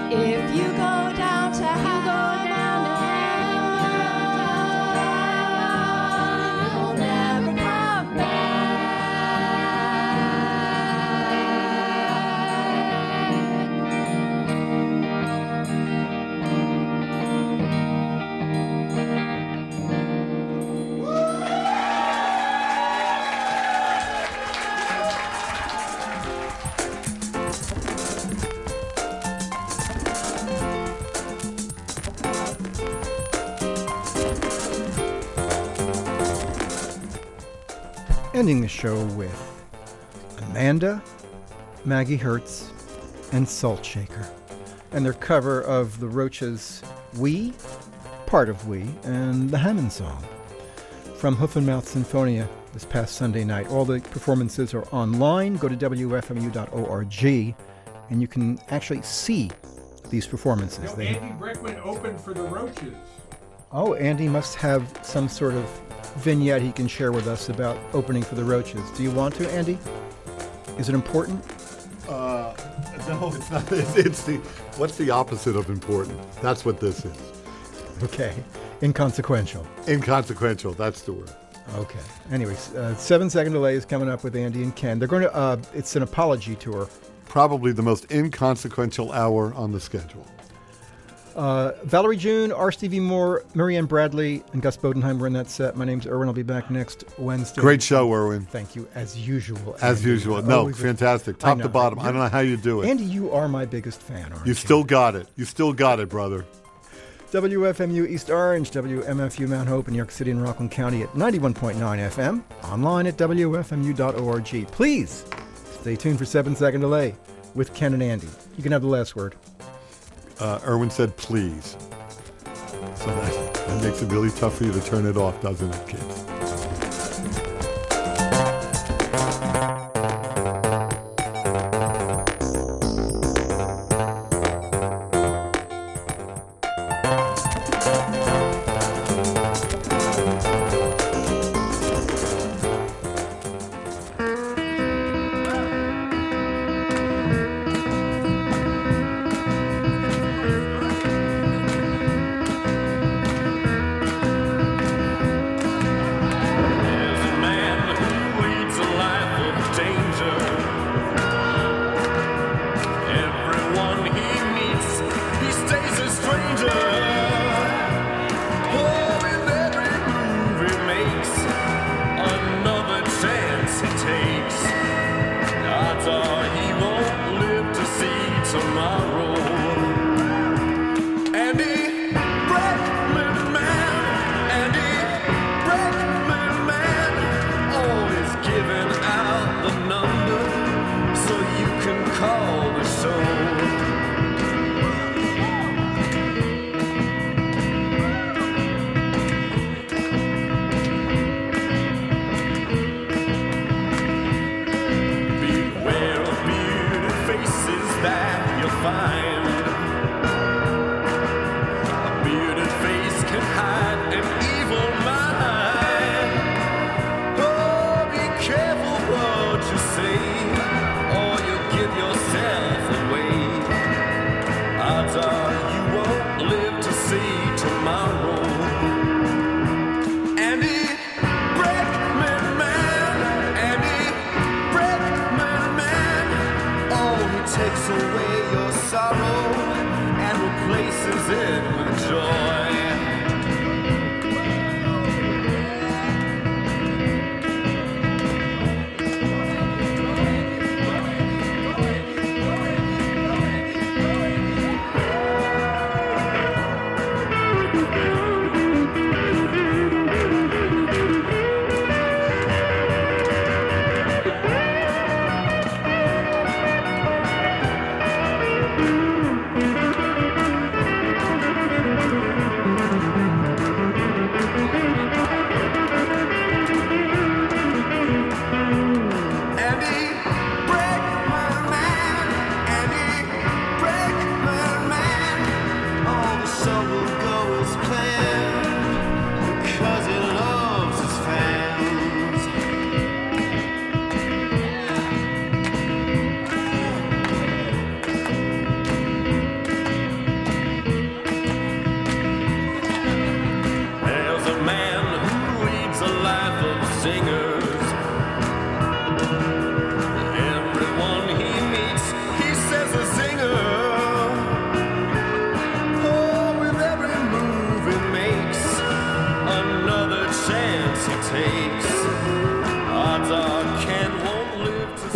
If you go down to you'll never come back. Ending the show with Amanda, Maggie Hertz, and Salt Shaker, and their cover of the Roaches' We, part of We, and the Hammond song from Hoof and Mouth Sinfonia this past Sunday night. All the performances are online. Go to wfmu.org, and you can actually see these performances. Andy Breckman opened for the Roaches. Oh, Andy must have some sort of vignette he can share with us about opening for the Roaches. Do you want to, Andy? Is it important? No, it's not. What's the opposite of important? That's what this is. Okay. Inconsequential. Inconsequential, that's the word. Okay. Anyways, 7-second delay is coming up with Andy and Ken. They're going to, it's an apology tour. Probably the most inconsequential hour on the schedule. Valerie June, R. Stevie Moore, Marianne Bradley, and Gus Bodenheim were in that set. My name's Erwin. I'll be back next Wednesday. Great show, Erwin. Thank you, as usual. As Andy. usual. No, fantastic. Top to bottom. I don't know how you do it. Andy, you are my biggest fan, aren't you? You still got it. You still got it, brother. WFMU East Orange, WMFU Mount Hope in New York City and Rockland County at 91.9 FM. Online at WFMU.org. Please stay tuned for 7-second delay with Ken and Andy. You can have the last word. Erwin said, please. So that makes it really tough for you to turn it off, doesn't it, kids?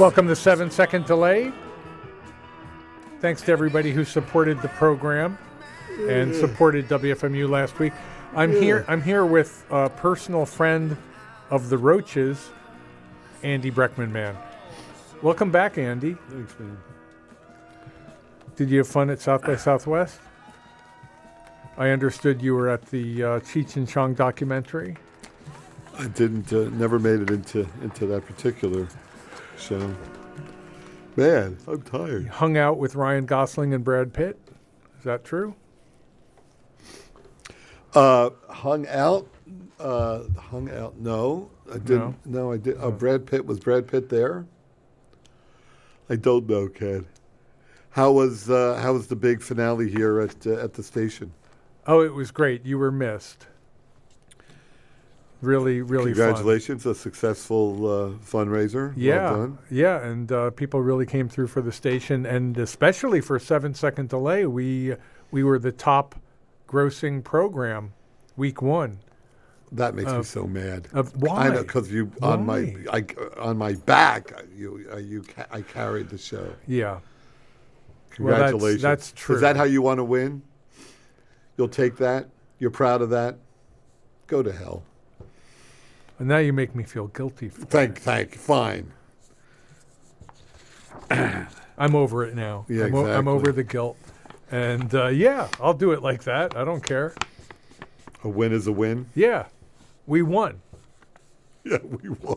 Welcome to 7 Second Delay. Thanks to everybody who supported the program and supported WFMU last week. I'm here with a personal friend of the Roaches, Andy Breckman, man. Welcome back, Andy. Thanks, man. Did you have fun at South by Southwest? I understood you were at the Cheech and Chong documentary. I didn't, never made it into that particular show. Man, I'm tired. You hung out with Ryan Gosling and Brad Pitt. Is that true? Hung out? No, I didn't. No, I did. Brad Pitt, was Brad Pitt there? I don't know, Ken. How was the big finale here at the station? Oh, it was great. You were missed. Really, really Congratulations, a successful fundraiser. Yeah, Well done. yeah, and people really came through for the station, and especially for 7 Second Delay, we were the top grossing program week one. That makes me so mad. Why? I know, because on my back, I carried the show. Yeah. Congratulations. Well, that's true. Is that how you want to win? You'll take that? You're proud of that? Go to hell. And now you make me feel guilty. Thank. Fine. I'm over it now. Yeah, I'm exactly. over the guilt. And yeah, I'll do it like that. I don't care. A win is a win. Yeah, we won. Yeah, we won.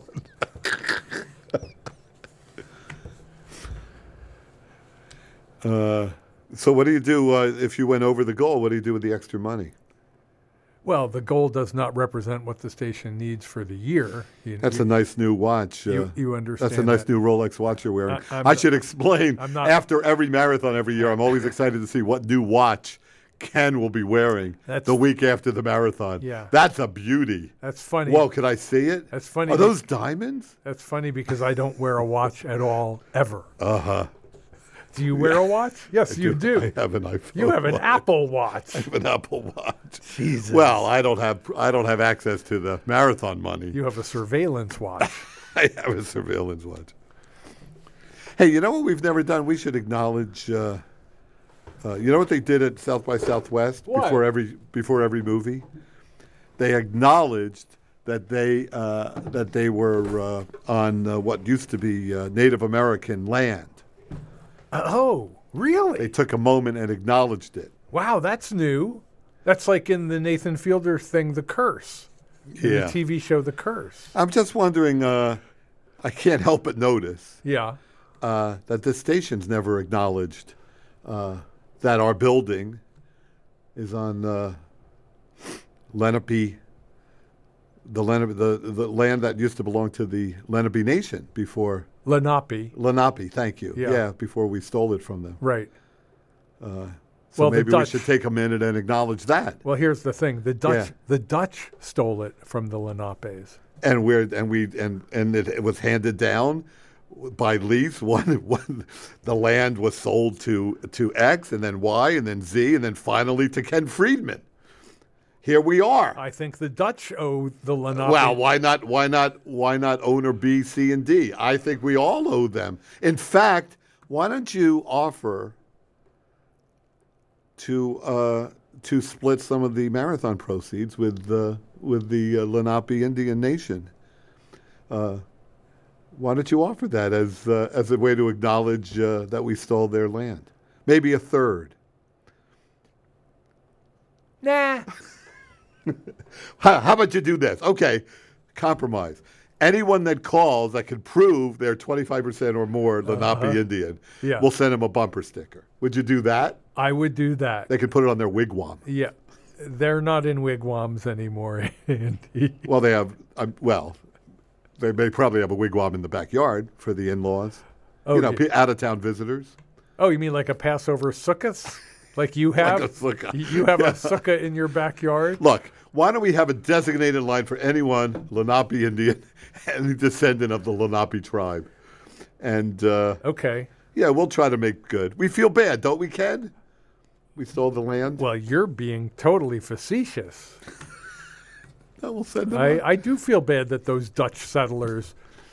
So what do you do if you went over the goal? What do you do with the extra money? Well, the goal does not represent what the station needs for the year. That's a nice new watch. You understand. That's a nice that. new Rolex watch you're wearing. I should explain. After every marathon every year, I'm always excited to see what new watch Ken will be wearing the week after the marathon. Yeah. That's a beauty. That's funny. Whoa, can I see it? That's funny. Are those diamonds? That's funny because I don't wear a watch at all, ever. Uh-huh. Do you wear a watch? Yes, you do. I have an iPhone. You have an Apple Watch. I have an Apple Watch. Jesus. Well, I don't have access to the marathon money. You have a surveillance watch. I have a surveillance watch. Hey, you know what we've never done? We should acknowledge. You know what they did at South by Southwest What? before every movie? They acknowledged that they were on what used to be Native American land. Oh, really? They took a moment and acknowledged it. Wow, that's new. That's like in the Nathan Fielder thing, The Curse. In Yeah. the TV show, The Curse. I'm just wondering. I can't help but notice Yeah. that this station's never acknowledged that our building is on Lenape, the land that used to belong to the Lenape Nation before. Lenape. Thank you. Yeah. Before we stole it from them. Right. So Well, maybe the we Dutch- should take a minute and acknowledge that. Well, here's the thing: the Dutch, Yeah. the Dutch stole it from the Lenapes. And it was handed down by lease. One the land was sold to X, and then Y, and then Z, and then finally to Ken Friedman. Here we are. I think the Dutch owe the Lenape. Well, why not owner B, C, and D? I think we all owe them. In fact, why don't you offer to split some of the marathon proceeds with the Lenape Indian Nation? Why don't you offer that as a way to acknowledge that we stole their land? Maybe a third. Nah. How about you do this? Okay, compromise. Anyone that calls that can prove they're 25% or more Lenape Indian, Yeah. we'll send them a bumper sticker. Would you do that? I would do that. They could put it on their wigwam. Yeah. They're not in wigwams anymore, Andy. Well, they have. They may probably have a wigwam in the backyard for the in-laws. Oh, You know, yeah. out-of-town visitors. Oh, you mean like a Passover sukkahs? Like you have? Like a sukkah. You have a sukkah in your backyard? Look, why don't we have a designated line for anyone Lenape Indian, any descendant of the Lenape tribe, and Okay. yeah, we'll try to make good. We feel bad, don't we, Ken? We stole the land. Well, you're being totally facetious. No, we'll send them. I do feel bad that those Dutch settlers,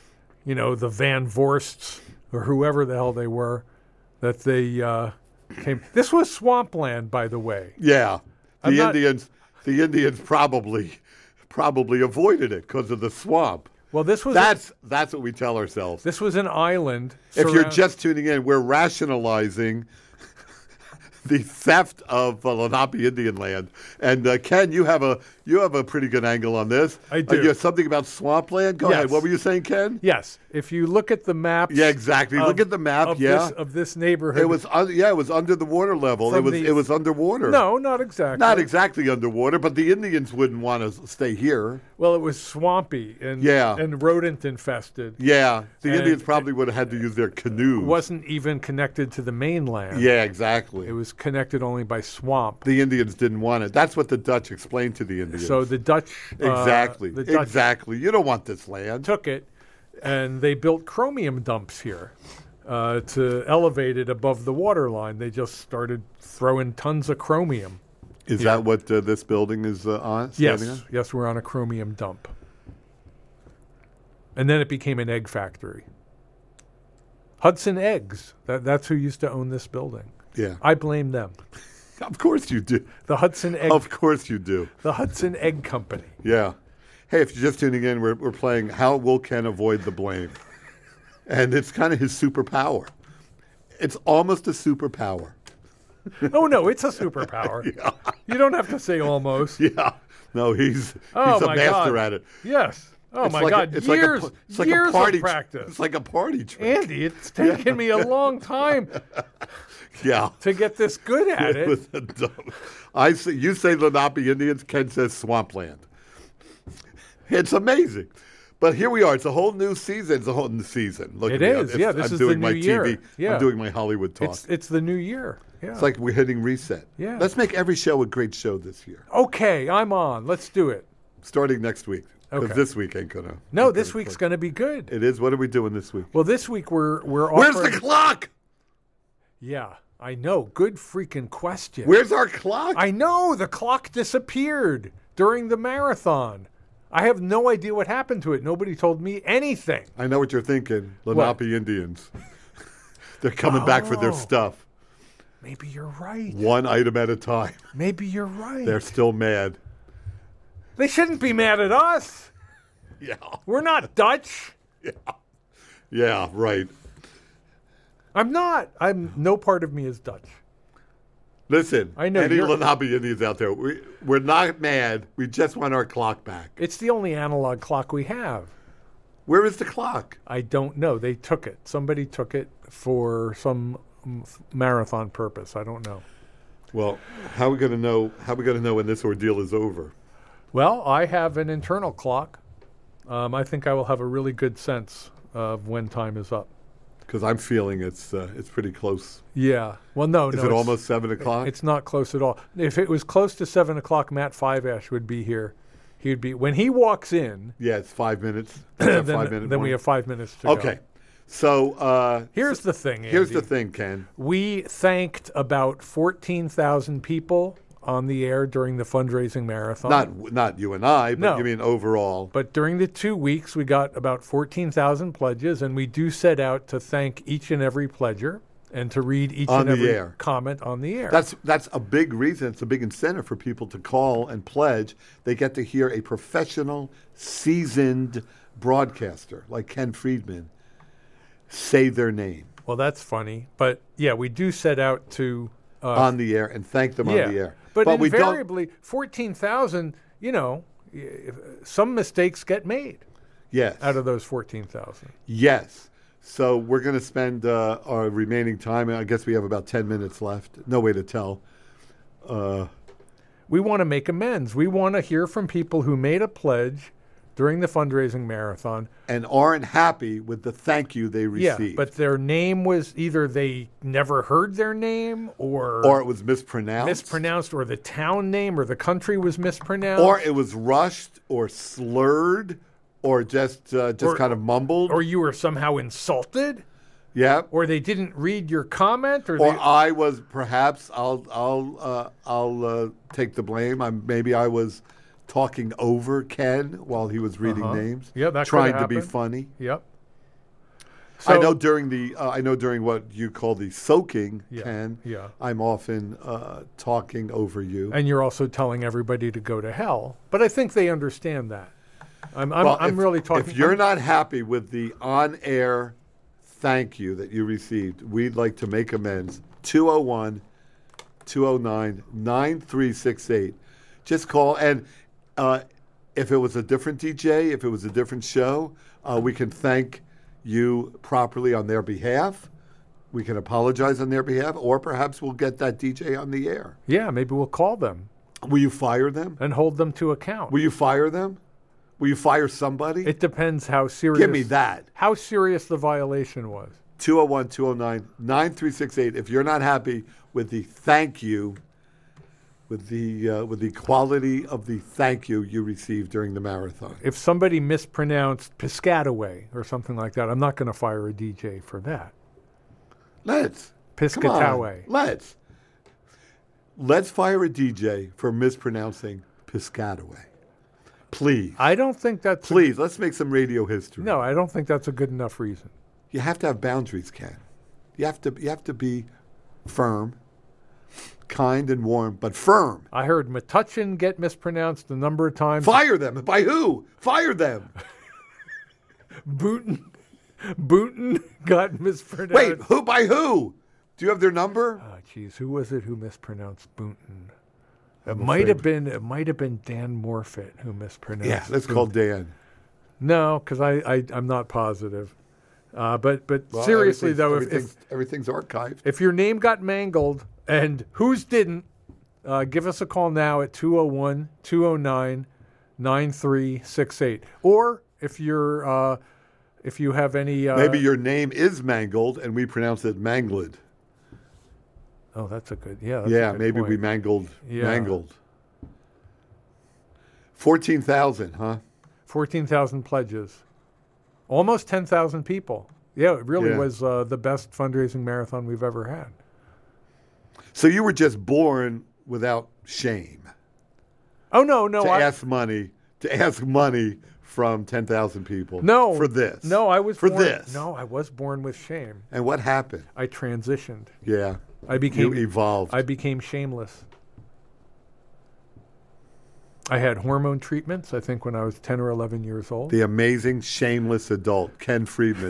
the Van Vorsts or whoever the hell they were, that they came. This was swampland, by the way. Yeah, I'm not- the Indians probably avoided it because of the swamp. Well, this was That's what we tell ourselves. this was an island. If you're surround- just tuning in, we're rationalizing the theft of Lenape Indian land. And Ken, you have a pretty good angle on this. I do. You have something about swampland. Go ahead. Yes. What were you saying, Ken? Yes, if you look at the maps. Yeah, exactly. Look at the map. Of Yeah, this neighborhood. it was. It was under the water level. From It was underwater. No, not exactly. Not exactly underwater, but the Indians wouldn't want to stay here. Well, it was swampy and Yeah. and rodent infested. Yeah, the And Indians probably would have had to use their canoes. It wasn't even connected to the mainland. Yeah, exactly. It was connected only by swamp. The Indians didn't want it. That's what the Dutch explained to the Indians. So the Dutch exactly, the Dutch exactly. You don't want this land. took it, and they built chromium dumps here to elevate it above the water line. They just started throwing tons of chromium. Is Yeah. that what this building is on? Standing on? Yes, we're on a chromium dump. And then it became an egg factory. Hudson Eggs. That's who used to own this building. Yeah. I blame them. Of course you do. The Hudson Egg Of course you do. the Hudson Egg Company. Yeah. Hey, if you're just tuning in, we're playing How Will Ken Avoid the Blame? And it's kind of his superpower. It's almost a superpower. Oh no, it's a superpower. Yeah. You don't have to say almost. Yeah. No, he's Oh, a my master God. at it. Yes. Oh It's my like God. it's Years, like it's like years a party of practice. It's like a party trick. Andy, it's taken me a long time Yeah. to get this good at it. With a dump. You say Lenape Indians, Ken says swampland. It's amazing. But here we are. It's a whole new season. It's a whole new season. Look It at me. is. Yeah, this I'm is the doing new my year. TV. Yeah. I'm doing my Hollywood talk. It's the new year. Yeah. It's like we're hitting reset. Yeah. Let's make every show a great show this year, Okay, I'm on. Let's do it. starting next week. Because Okay. this week ain't gonna. No, ain't this gonna week's click. going to be good. It is. What are we doing this week? Well, this week we're Where's offering. the clock? Yeah, I know. Good freaking question. Where's our clock? I know the clock disappeared during the marathon. I have no idea what happened to it. Nobody told me anything. I know what you're thinking. Lenape Indians. They're coming back for their Oh. stuff. Maybe you're right. One item at a time. Maybe you're right. They're still mad. They shouldn't be mad at us. Yeah. We're not Dutch. Yeah, right. I'm not. No part of me is Dutch. Listen, I know any you're- Lenape Indians out there, we're not mad. We just want our clock back. It's the only analog clock we have. Where is the clock? I don't know. They took it. Somebody took it for some marathon purpose. I don't know. Well, how are we going to know? How are we going to know when this ordeal is over? Well, I have an internal clock. I think I will have a really good sense of when time is up. Because I'm feeling it's pretty close. Yeah. Well, no, Is no. it it's- almost 7:00? It's not close at all. If it was close to 7 o'clock, Matt Five Ash would be here. He'd be when he walks in. Yeah, it's 5 minutes. Then, 5 minutes. then we have 5 minutes to go. Okay. So Here's the thing. here's Andy. the thing, Ken. We thanked about 14,000 people on the air during the fundraising marathon. Not you and I, but No. you mean overall. But during the 2 weeks, we got about 14,000 pledges, and we do set out to thank each and every pledger and to read each On and the every air. comment on the air. That's a big reason. It's a big incentive for people to call and pledge. They get to hear a professional, seasoned broadcaster like Ken Friedman say their name Well, that's funny. But, yeah, we do set out to... on the air and thank them yeah. on the air. But we don't. invariably, 14,000, some mistakes get made Yes. out of those 14,000. Yes. So we're going to spend our remaining time. I guess we have about 10 minutes left. No way to tell. We want to make amends. We want to hear from people who made a pledge during the fundraising marathon. And aren't happy with the thank you they received. Yeah, but their name was either they never heard their name or it was mispronounced. or the town name or the country was mispronounced. Or it was rushed or slurred or just kind of mumbled. or you were somehow insulted, yeah. or they didn't read your comment, or Or they, I was perhaps I'll take the blame. Maybe I was talking over Ken while he was reading names. Yeah, that could trying to be happen. funny. Yep. I know during what you call the soaking, Ken. Yeah. I'm often talking over you. And you're also telling everybody to go to hell. But I think they understand that. I'm really talking. If you're not happy with the on-air thank you that you received, we'd like to make amends. 201-209-9368. Just call. And if it was a different DJ, if it was a different show, we can thank you properly on their behalf. We can apologize on their behalf, or perhaps we'll get that DJ on the air. Yeah, maybe we'll call them. Will you fire them? And hold them to account. Will you fire them? Will you fire somebody? It depends how serious. Give me that. How serious the violation was. 201-209-9368. If you're not happy with the thank you, with the quality of the thank you received during the marathon. If somebody mispronounced Piscataway or something like that, I'm not going to fire a DJ for that. Let's. Piscataway. Come on, let's fire a DJ for mispronouncing Piscataway. Please. I don't think that's... Please, let's make some radio history. No, I don't think that's a good enough reason. You have to have boundaries, Ken. You have to be firm, kind and warm, but firm. I heard Metuchen get mispronounced a number of times. Fire them. By who? Fire them. Booten got mispronounced. Wait, who? By who? Do you have their number? Oh, jeez, who was it who mispronounced Booten? It might have been Dan Morfitt who mispronounced. Yeah, let's call Dan. No, because I'm not positive. But Well, seriously though, everything's archived. if your name got mangled and whose didn't, give us a call now at 201-209-9368. Or if you have any, maybe your name is mangled and we pronounce it mangled. Oh, that's a good. Yeah. Maybe point. we mangled. 14,000, huh? 14,000 pledges. Almost 10,000 people. Yeah, it really Yeah. was the best fundraising marathon we've ever had. So you were just born without shame. Oh no, To ask money from 10,000 people. No, for this. No, I was for born, this. No, I was born with shame. And what happened? I transitioned. Yeah, you evolved. I became shameless. I had hormone treatments, I think, when I was 10 or 11 years old. The amazing, shameless adult, Ken Friedman,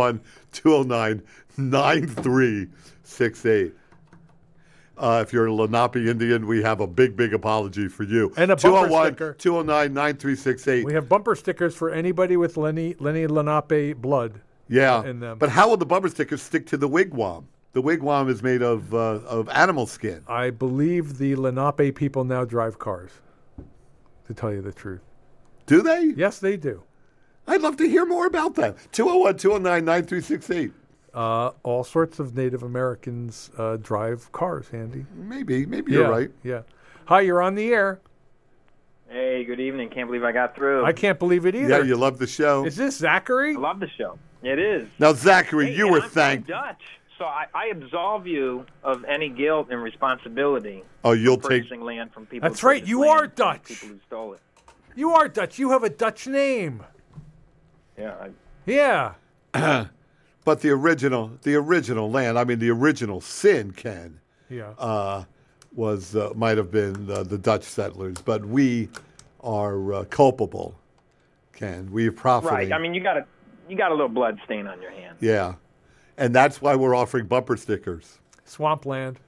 201-209-9368. If you're a Lenape Indian, we have a big apology for you. And a bumper sticker. 201-209-9368. We have bumper stickers for anybody with Lenny Lenape blood. Yeah, in them. But how will the bumper stickers stick to the wigwam? The wigwam is made of animal skin. I believe the Lenape people now drive cars, to tell you the truth. Do they? Yes, they do. I'd love to hear more about that. 201-209-9368. All sorts of Native Americans drive cars, Andy. Maybe you're right. Yeah. Hi, you're on the air. Hey, good evening. Can't believe I got through. I can't believe it either. Yeah, you love the show. Is this Zachary? I love the show. It is. Now, Zachary, Hey, you and were I'm thanked. Dutch, so I absolve you of any guilt and responsibility. Oh, you'll for take. purchasing land from people. That's who right, purchased you land are from Dutch. People who stole it. You are Dutch. You have a Dutch name. Yeah. Yeah. But the original land. I mean, the original sin, Ken, Yeah. was might have been the Dutch settlers, but we are culpable. Ken, we have profited. Right. I mean, you got a little blood stain on your hand. Yeah, and that's why we're offering bumper stickers. Swampland.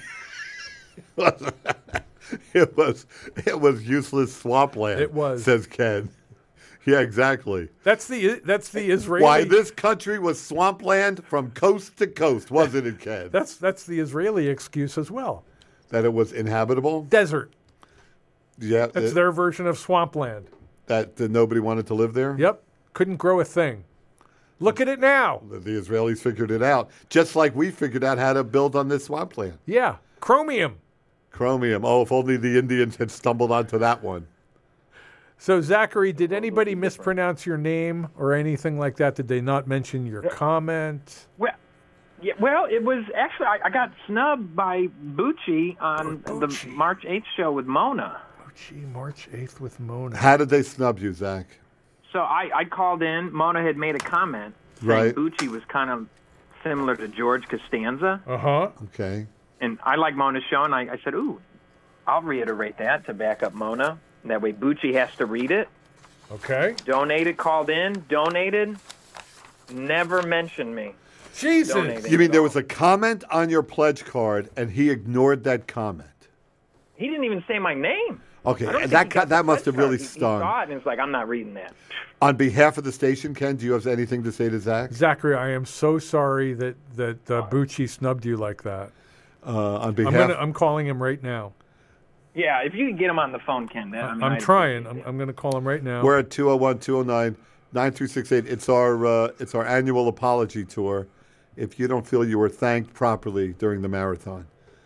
It was useless swampland. It was. Says Ken. Yeah, exactly. That's the Israeli. Why this country was swampland from coast to coast, wasn't it, Ken? That's the Israeli excuse as well. That it was inhabitable. Desert. Yeah, That's their version of swampland. that nobody wanted to live there. Yep. Couldn't grow a thing. Look at it now. The Israelis figured it out, just like we figured out how to build on this swampland. Yeah. Chromium. Chromium. Oh, if only the Indians had stumbled onto that one. So, Zachary, did anybody mispronounce your name or anything like that? Did they not mention your comment? Well, yeah. Well, it was actually I got snubbed by Bucci on Bucci. the March 8th show with Mona. Oh, gee, March 8th with Mona. How did they snub you, Zach? So I called in. Mona had made a comment, Right. Bucci was kind of similar to George Costanza. Uh-huh. Okay. And I like Mona's show, and I said, ooh, I'll reiterate that to back up Mona. That way Bucci has to read it. Okay. Donated, called in, donated, never mentioned me. Jesus. Donated. You mean there was a comment on your pledge card, and he ignored that comment? He didn't even say my name. Okay, I don't and think he got that the must have pledge really card. He stung. saw it, and it's like, I'm not reading that. On behalf of the station, Ken, do you have anything to say to Zach? Zachary, I am so sorry that Bucci snubbed you like that. On behalf, I'm calling him right now. Yeah, if you could get him on the phone, Ken. That, I mean, I'm I'd trying. appreciate it. I'm going to call him right now. we're at 201-209-9368. It's our annual apology tour. If you don't feel you were thanked properly during the marathon,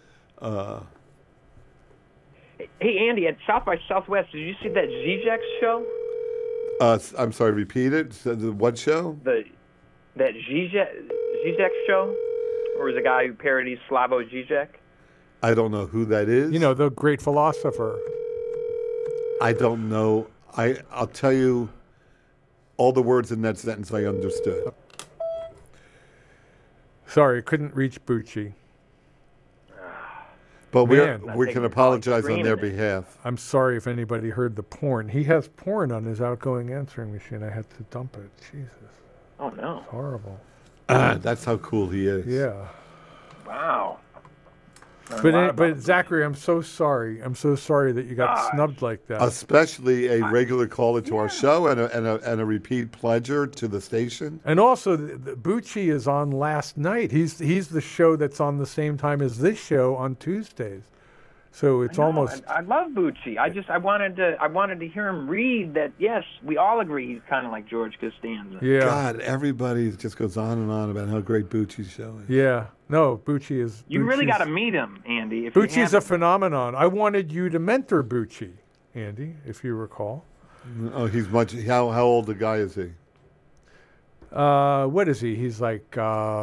Hey, Andy, at South by Southwest, did you see that Zizek show? I'm sorry, repeat it. So the what show? That Zizek show? Or was a guy who parodies Slavoj Zizek? I don't know who that is. You know, the great philosopher. I don't know. I'll tell you all the words in that sentence I understood. Sorry, couldn't reach Bucci. But Man. we can apologize on their behalf. I'm sorry if anybody heard the porn. He has porn on his outgoing answering machine. I had to dump it. Jesus. Oh, no. It's horrible. That's how cool he is. Yeah. Wow. But Zachary, I'm so sorry. I'm so sorry that you got snubbed like that. Especially a regular caller to our show and a repeat pledger to the station. And also, the Bucci is on last night. He's the show that's on the same time as this show on Tuesdays. So it's almost. I love Bucci. I wanted to hear him read that. Yes, we all agree he's kind of like George Costanza. Yeah. God, everybody just goes on and on about how great Bucci's show is. Yeah. No, Bucci is. You really Bucci's- got to meet him, Andy. If you Bucci's a haven't. phenomenon. I wanted you to mentor Bucci, Andy, if you recall. Oh, he's much. How old a guy is he? What is he? He's like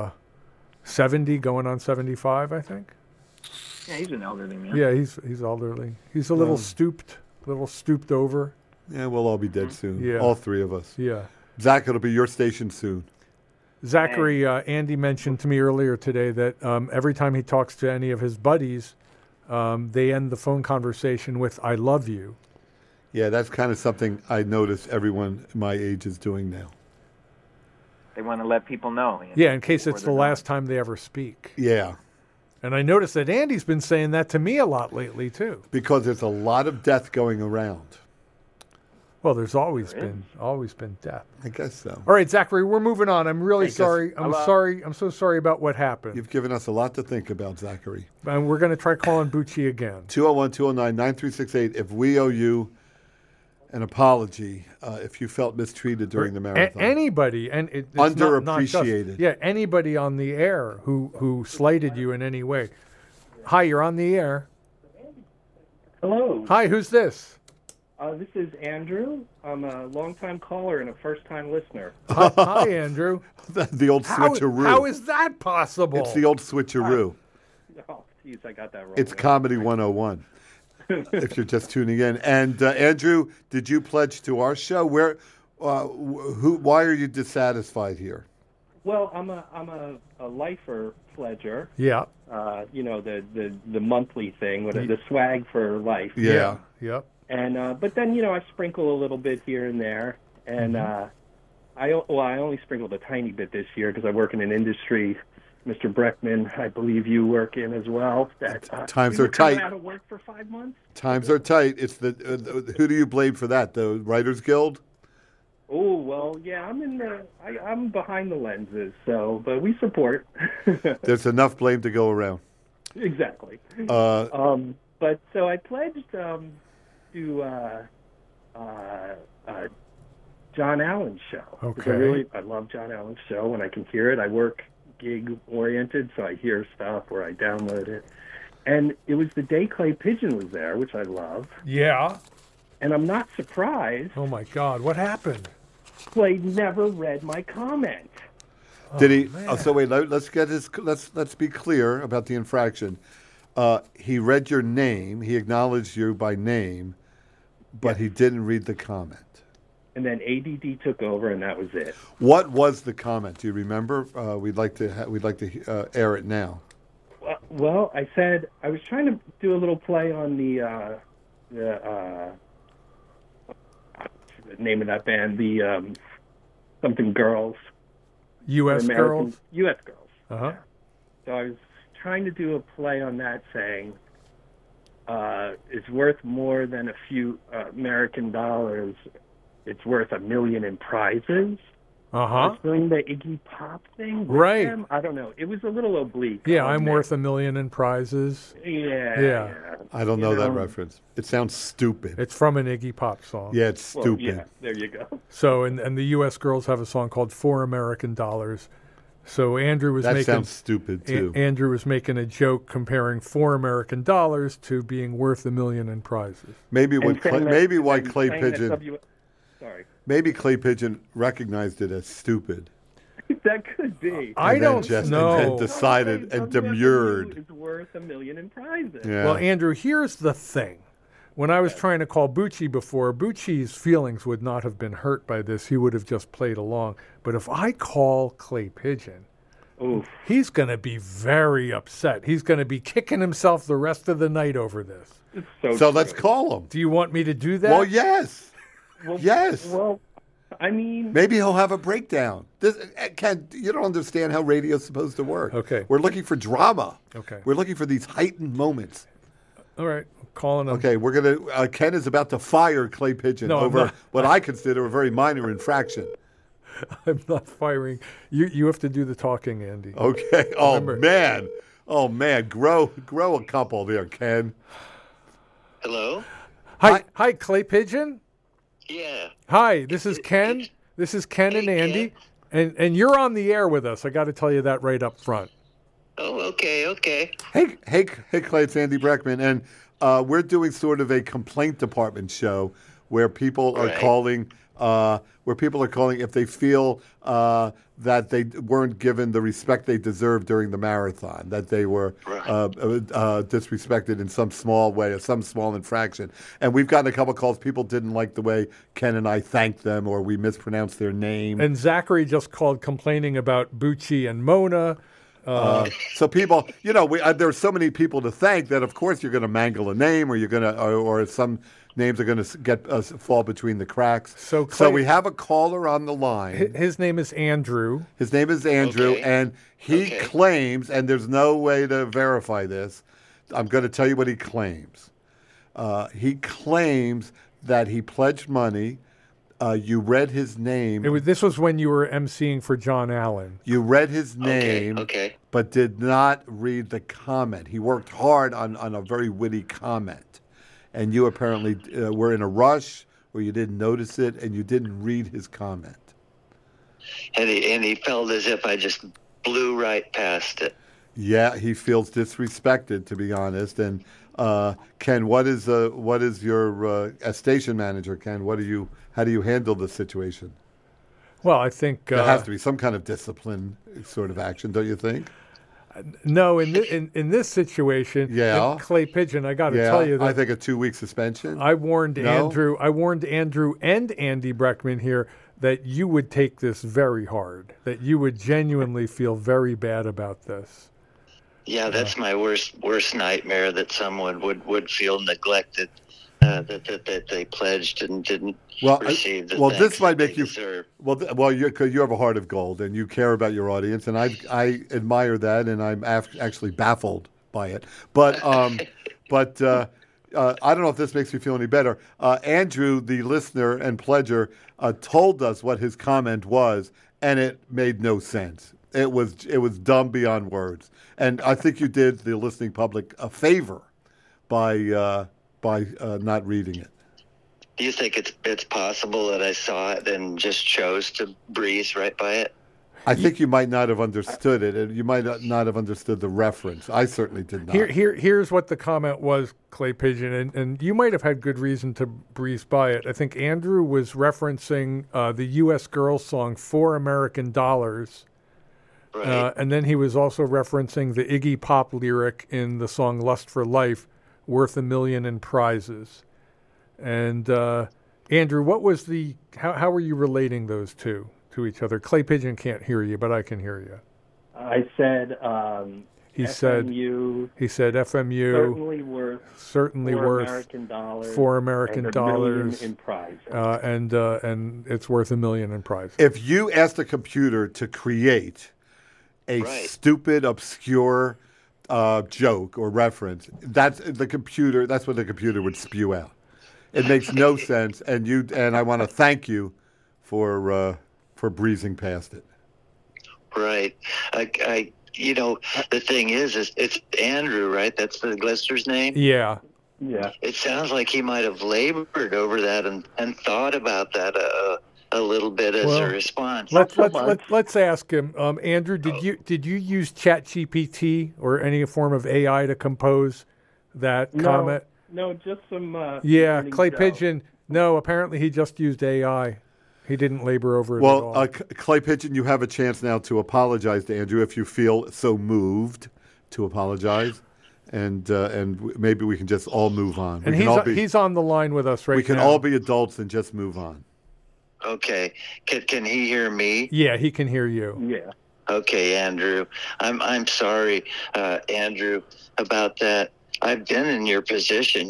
70, going on 75, I think. Yeah, he's an elderly man. Yeah, he's elderly. He's a little stooped over. Yeah, we'll all be dead soon. Yeah. All three of us. Yeah. Zach, it'll be your station soon. Zachary, Andy mentioned to me earlier today that every time he talks to any of his buddies, they end the phone conversation with "I love you." Yeah, that's kind of something I notice everyone my age is doing now. They want to let people know. Yeah, in case it's the they're last time they ever speak. Yeah, And I noticed that Andy's been saying that to me a lot lately too. because there's a lot of death going around. Well, there's always been death. I guess so. All right, Zachary, we're moving on. I'm really Hey, sorry. I'm sorry. I'm so sorry about what happened. You've given us a lot to think about, Zachary. And we're going to try calling Bucci again. 201-209-9368. If we owe you an apology, if you felt mistreated during the marathon. Anybody, and it's not Underappreciated. just, yeah, anybody on the air who slighted you in any way. Hi, you're on the air. Hello. Hi, who's this? This is Andrew. I'm a longtime caller and a first-time listener. Hi, Andrew. The old switcheroo. How is that possible? It's the old switcheroo. Oh, geez, I got that wrong. It's Comedy 101, if you're just tuning in. And Andrew, did you pledge to our show? Where, why are you dissatisfied here? Well, I'm a lifer pledger. Yeah. You know, the monthly thing, with the swag for life. Yeah. Yep. And but then I sprinkle a little bit here and there, and I only sprinkled a tiny bit this year because I work in an industry. Mr. Breckman, I believe you work in as well. That Times you are were kind of tight. out of work for 5 months. Times are tight. It's the who do you blame for that? The Writers Guild? Oh well, yeah, I'm behind the lenses, but we support. There's enough blame to go around. Exactly. But so I pledged to John Allen's show. Okay. I love John Allen's show. When I can hear it, I work gig oriented, so I hear stuff or I download it. And it was the day Clay Pigeon was there, which I love. Yeah. And I'm not surprised. Oh my God, what happened? Clay never read my comment. Did he? man. Oh, so wait, let's get his. Let's be clear about the infraction. He read your name. He acknowledged you by name, but he didn't read the comment. and then ADD took over, and that was it. What was the comment? Do you remember? We'd like to air it now. Well, I said I was trying to do a little play on the name of that band, the something Girls. U.S. Girls? U.S. Girls. Uh-huh. So I was trying to do a play on that, saying it's worth more than a few American dollars. It's worth $1 million in prizes. I was doing the Iggy Pop thing with Right. them. I don't know. It was a little oblique. Yeah, I'm worth $1 million in prizes. Yeah. I don't know You that know. reference. It sounds stupid. It's from an Iggy Pop song. Yeah, it's Well, stupid. yeah, there you go. So, and the U.S. Girls have a song called $4 American Dollars. So Andrew was That making sounds stupid too. Andrew was making a joke comparing $4 American dollars to being worth $1 million in prizes. Maybe And when saying that- maybe why and Clay saying that Pigeon Sorry. maybe Clay Pigeon recognized it as stupid. That could be. I And then don't just- know. and then decided and demurred. It's worth $1 million in prizes. Yeah. Well, Andrew, here's the thing. When I was trying to call Bucci before, Bucci's feelings would not have been hurt by this. He would have just played along. But if I call Clay Pigeon, Oof. he's going to be very upset. He's going to be kicking himself the rest of the night over this. It's so true. let's call him. Do you want me to do that? Well, yes. Well, Yes. Well, I mean, Maybe he'll have a breakdown. Ken, you don't understand how radio's supposed to work. Okay. We're looking for drama. Okay. We're looking for these heightened moments. All right. Calling him. Okay, we're going to, Ken is about to fire Clay Pigeon No, I'm over not. what I consider a very minor infraction. I'm not firing. You have to do the talking, Andy. Okay. Oh, Remember- man. Oh, man. Grow a couple there, Ken. Hello? Hi, Clay Pigeon. Yeah. Hi, this is Ken. This is Ken and Hey, Andy, and you're on the air with us. I got to tell you that right up front. Oh, okay. Hey, Clay, it's Andy Breckman, and we're doing sort of a complaint department show where people are Right. calling. If they feel that they weren't given the respect they deserved during the marathon, that they were Right. disrespected in some small way or some small infraction. And we've gotten a couple calls. People didn't like the way Ken and I thanked them, or we mispronounced their name. And Zachary just called complaining about Bucci and Mona. So people, there's so many people to thank that, of course, you're going to mangle a name, or you're going to, or some names are going to get fall between the cracks. So Clay- we have a caller on the line. His name is Andrew. His name is Andrew, Okay. and he Okay. claims, and there's no way to verify this. I'm going to tell you what he claims. He claims that he pledged money. You read his name. This was when you were emceeing for John Allen. You read his name, Okay. but did not read the comment. He worked hard on a very witty comment. And you apparently were in a rush, or you didn't notice it, and you didn't read his comment. And he felt as if I just blew right past it. Yeah, he feels disrespected, to be honest. And Ken, what is your as station manager, Ken? How do you handle the situation? Well, I think There has to be some kind of discipline sort of action, don't you think? no. In this situation, Yeah. and Clay Pigeon, I got to tell you that I think a 2-week suspension. I warned No? Andrew. I warned Andrew and Andy Breckman here that you would take this very hard. That you would genuinely feel very bad about this. Yeah, that's my worst nightmare, that someone would feel neglected, that they pledged and didn't receive the this thanks might that make they you deserve. well. You have a heart of gold, and you care about your audience, and I admire that, and I'm actually baffled by it. But I don't know if this makes you feel any better. Andrew, the listener and pledger, told us what his comment was, and it made no sense. It was dumb beyond words, and I think you did the listening public a favor by not reading it. Do you think it's possible that I saw it and just chose to breeze right by it? I think you might not have understood it, and you might not have understood the reference. I certainly did not. Here's what the comment was, Clay Pigeon, and you might have had good reason to breeze by it. I think Andrew was referencing the U.S. Girls song "4 American Dollars," Right. and then he was also referencing the Iggy Pop lyric in the song "Lust for Life," "worth $1 million in prizes," and Andrew, what was the? How were you relating those two to each other? Clay Pigeon can't hear you, but I can hear you. I said He FMU said FMU certainly worth $4 American and dollars $1 million in prizes. and it's worth $1 million in prizes. If you asked a computer to create a stupid, obscure joke or reference, that's what the computer would spew out. It makes no sense, and I want to thank you for breezing past it. Right. The thing is it's Andrew, right? That's the listener's name? Yeah. Yeah. It sounds like he might have labored over that and thought about that a little bit as a response. Let's ask him. Andrew, did you use ChatGPT or any form of AI to compose that comment? No, just some. Clay Pigeon. No, apparently he just used AI. He didn't labor over it at Well, all. Clay Pigeon, you have a chance now to apologize to Andrew if you feel so moved to apologize, and maybe we can just all move on. And he's on the line with us right now. We can all be adults and just move on. Okay. Can he hear me? Yeah, he can hear you. Yeah. Okay, Andrew. I'm sorry, Andrew, about that. I've been in your position,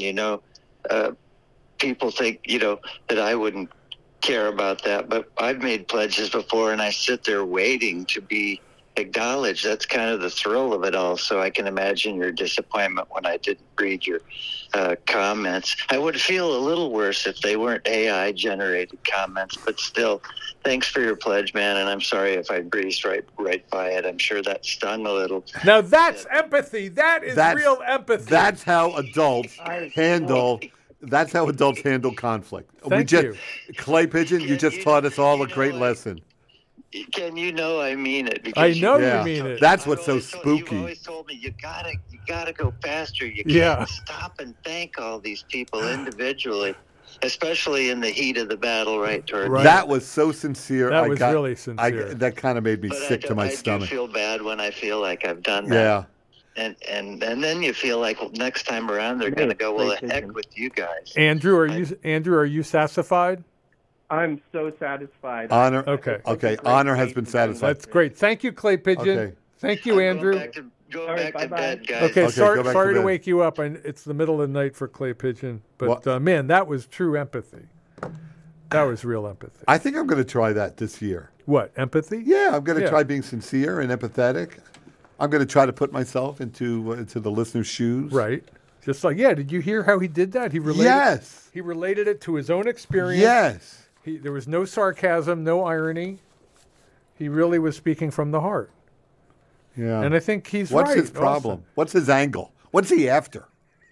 people think, that I wouldn't care about that, but I've made pledges before and I sit there waiting to be acknowledged. That's kind of the thrill of it all. So I can imagine your disappointment when I didn't read your comments. I would feel a little worse if they weren't AI generated comments, but still, thanks for your pledge, man. And I'm sorry if I breezed right by it. I'm sure that stung a little. Now that's empathy. That's real empathy. That's how adults handle. That's how adults handle conflict. Thank you. Clay Pigeon, you just taught us all a great lesson. Ken, I mean it. I know you mean it. That's what's so spooky. You always told me you gotta go faster. You can't stop and thank all these people individually, especially in the heat of the battle right toward. Right. That was so sincere. That was really sincere. That kind of made me sick to my stomach. I do feel bad when I feel like I've done that. Yeah. And then you feel like, well, next time around they're going to go, well, the heck with you guys. Andrew, are you satisfied? I'm so satisfied. Honor. Okay. Honor has been satisfied. That's great. Thank you, Clay Pigeon. Okay. Thank you, Andrew. Go back to bed, guys. Okay, sorry to to wake you up. It's the middle of the night for Clay Pigeon, but man, that was true empathy. That was real empathy. I think I'm going to try that this year. What, empathy? Yeah, I'm going to try being sincere and empathetic. I'm going to try to put myself into the listener's shoes. Right. Just like, did you hear how he did that? He related it to his own experience. Yes. There was no sarcasm, no irony. He really was speaking from the heart. Yeah. And I think he's What's right. his problem? Also. What's his angle? What's he after?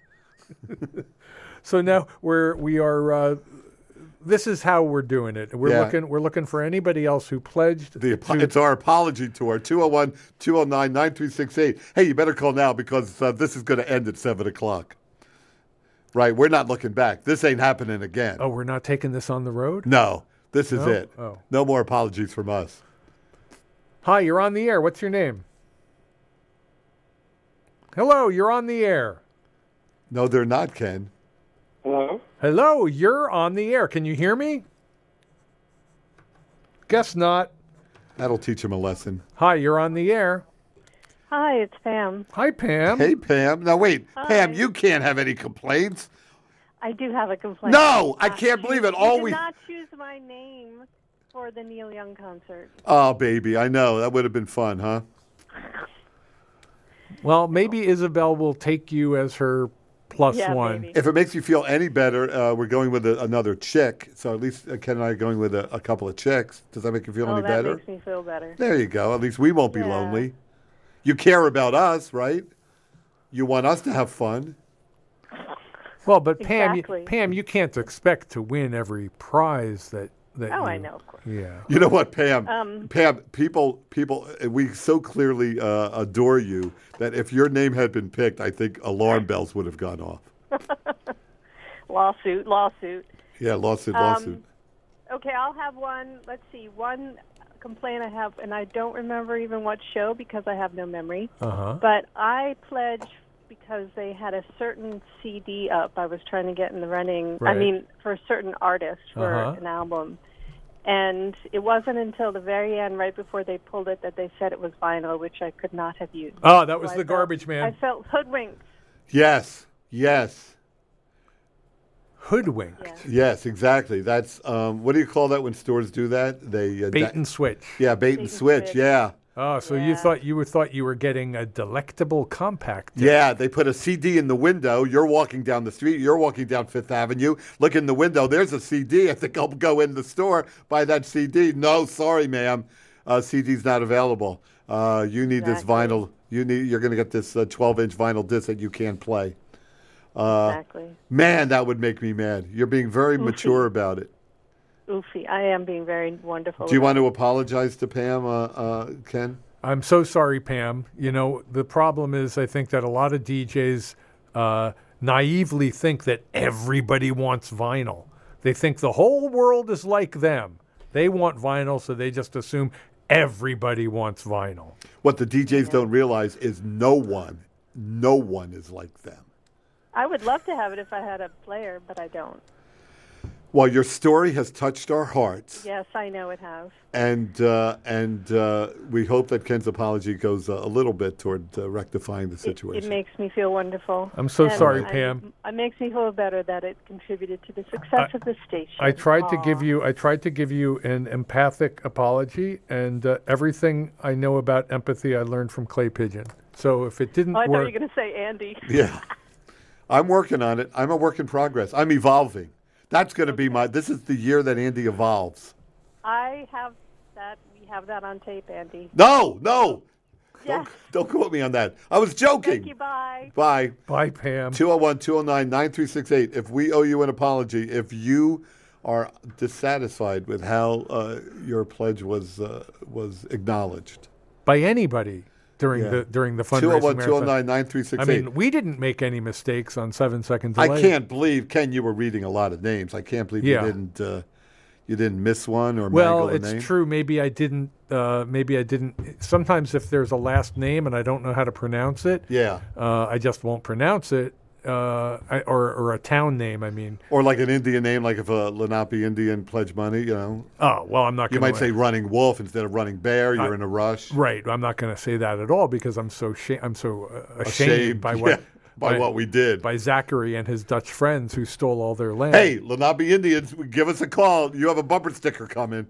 So now we are. This is how we're doing it. We're looking for anybody else who pledged. It's our apology tour, 201-209-9368. Hey, you better call now because this is going to end at 7 o'clock. Right, we're not looking back. This ain't happening again. Oh, we're not taking this on the road? No, this is it. Oh. No more apologies from us. Hi, you're on the air. What's your name? Hello, you're on the air. No, they're not, Ken. Hello, you're on the air. Can you hear me? Guess not. That'll teach him a lesson. Hi, you're on the air. Hi, it's Pam. Hi, Pam. Hey, Pam. Now, wait. Hi. Pam, you can't have any complaints. I do have a complaint. No, I can't believe it. You did not choose my name for the Neil Young concert. Oh, baby, I know. That would have been fun, huh? Well, maybe Isabel will take you as her plus one. Maybe. If it makes you feel any better, we're going with another chick. So at least Ken and I are going with a couple of chicks. Does that make you feel any better? That makes me feel better. There you go. At least we won't be lonely. You care about us, right? You want us to have fun. Well, but Exactly. Pam, you can't expect to win every prize that I know, of course. Yeah. You know what, Pam? Pam, people, we so clearly adore you that if your name had been picked, I think alarm bells would have gone off. Lawsuit. Yeah, lawsuit. Okay, I'll have one. Let's see. One complaint I have, and I don't remember even what show because I have no memory. Uh-huh. But I pledge because they had a certain CD up I was trying to get in the running. Right. I mean, for a certain artist for Uh-huh. an album. And it wasn't until the very end, right before they pulled it, that they said it was vinyl, which I could not have used. Oh, that was So the I felt- garbage man. I felt hoodwinked. Yes, yes, Hoodwinked. Yeah. yes, exactly. That's what do you call that when stores do that? They Bait and switch. yeah, bait and switch. Yeah, Oh, so Yeah. you thought you were getting a delectable compact disc. yeah. They put a CD in the window. You're walking down the street. You're walking down Fifth Avenue. Look in the window. There's a CD. I think I'll go in the store, buy that CD. No, sorry, ma'am. CD's not available. You need this Exactly. vinyl. You're going to get this 12-inch vinyl disc that you can't play. Exactly. Man, that would make me mad. You're being very mature about it. Oofy. I am being very wonderful. Do you about want to apologize to Pam, Ken? I'm so sorry, Pam. You know, the problem is I think that a lot of DJs naively think that everybody wants vinyl. They think the whole world is like them. They want vinyl, so they just assume everybody wants vinyl. What the DJs don't realize is no one is like them. I would love to have it if I had a player, but I don't. Well, your story has touched our hearts, Yes, I know it has. and we hope that Ken's apology goes a little bit toward rectifying the situation. It makes me feel wonderful. I'm so And sorry, Pam. It makes me feel better that it contributed to the success of the station. I tried to Aw. give you an empathic apology, and everything I know about empathy I learned from Clay Pigeon. So if it didn't Oh, I thought you work, were going to say Andy. Yeah, I'm working on it. I'm a work in progress. I'm evolving. That's going to be this is the year that Andy evolves. I have that. We have that on tape, Andy. No. Yeah. Don't quote me on that. I was joking. Thank you. Bye. Bye. bye, Pam. 201-209-9368. If we owe you an apology, if you are dissatisfied with how your pledge was acknowledged. By anybody during Yeah. during the fundraising marathon. 201-209-9368. I mean, we didn't make any mistakes on 7 second delay. I can't believe, Ken, you were reading a lot of names. I can't believe Yeah. you didn't miss one or Well, mangle a it's name. true. Maybe I didn't. Sometimes if there's a last name and I don't know how to pronounce it, Yeah. I just won't pronounce it. Or a town name. I mean, Or like an Indian name, like if a Lenape Indian pledge money, oh well, I'm not. You gonna might say running wolf instead of running bear. You're in a rush. right. I'm not going to say that at all because I'm so ashamed by what yeah, by what we did. by Zachary and his Dutch friends who stole all their land. Hey, Lenape Indians, give us a call. You have a bumper sticker coming.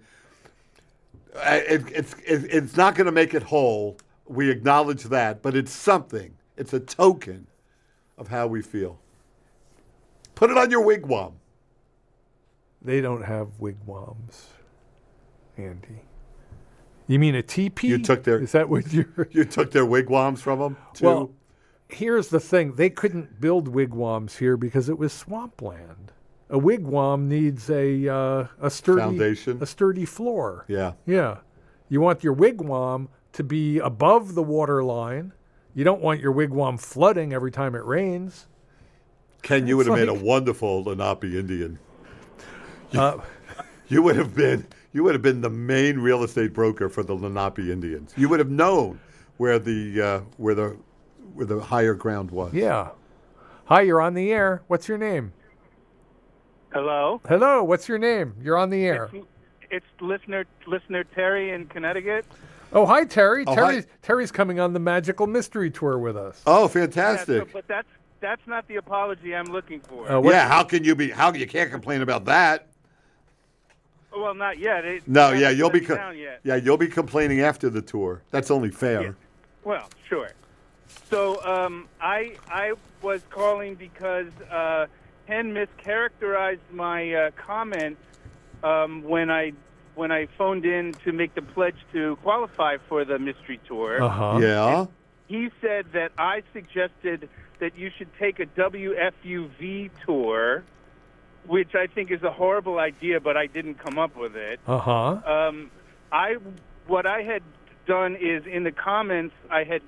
It's not going to make it whole. We acknowledge that, but it's something. It's a token of how we feel. Put it on your wigwam. They don't have wigwams, Andy. You mean a teepee? You took their- Is that what you're? You took their wigwams from them, too? Well, here's the thing: they couldn't build wigwams here because it was swampland. A wigwam needs a sturdy Foundation. a sturdy floor. Yeah. Yeah. You want your wigwam to be above the water line. You don't want your wigwam flooding every time it rains. Ken, you would have made a like- wonderful Lenape Indian. Uh, You would have been the main real estate broker for the Lenape Indians. You would have known where the higher ground was. yeah. Hi, you're on the air. What's your name? Hello, Hello, what's your name? You're on the air. it's listener Terry in Connecticut. Oh, hi, Terry. Oh, Terry's coming on the Magical Mystery Tour with us. Oh, Yeah, fantastic! but that's not the apology I'm looking for. What- Yeah, how can you be? How you can't complain about that? Well, not yet. No, yeah, you'll be down yet. you'll be complaining after the tour. That's only fair. Yeah. Well, sure. So I was calling because Ken mischaracterized my comment when I phoned in to make the pledge to qualify for the mystery tour. Uh-huh. Yeah. He said that I suggested that you should take a WFUV tour, which I think is a horrible idea, but I didn't come up with it. Uh-huh. What I had done is in the comments I had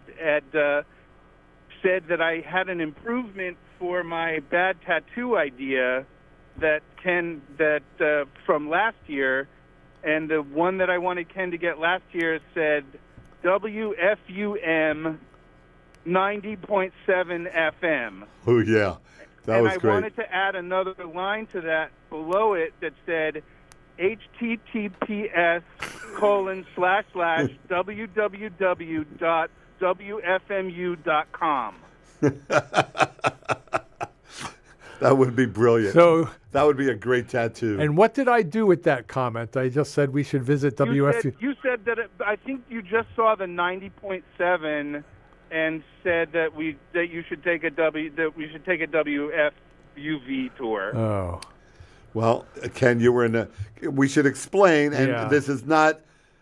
said that I had an improvement for my bad tattoo idea that from last year, and the one that I wanted Ken to get last year said WFUM 90.7 FM. Oh, yeah. That and was I great. wanted to add another line to that below it that said https://www.wfmu.com. That would be brilliant. So, that would be a great tattoo. and what did I do with that comment? I just said we should visit WFU. You said that I think you just saw the 90.7 and said that we should take a WFUV tour. Oh. Well, Ken, you were in a. We should explain, and Yeah. this is not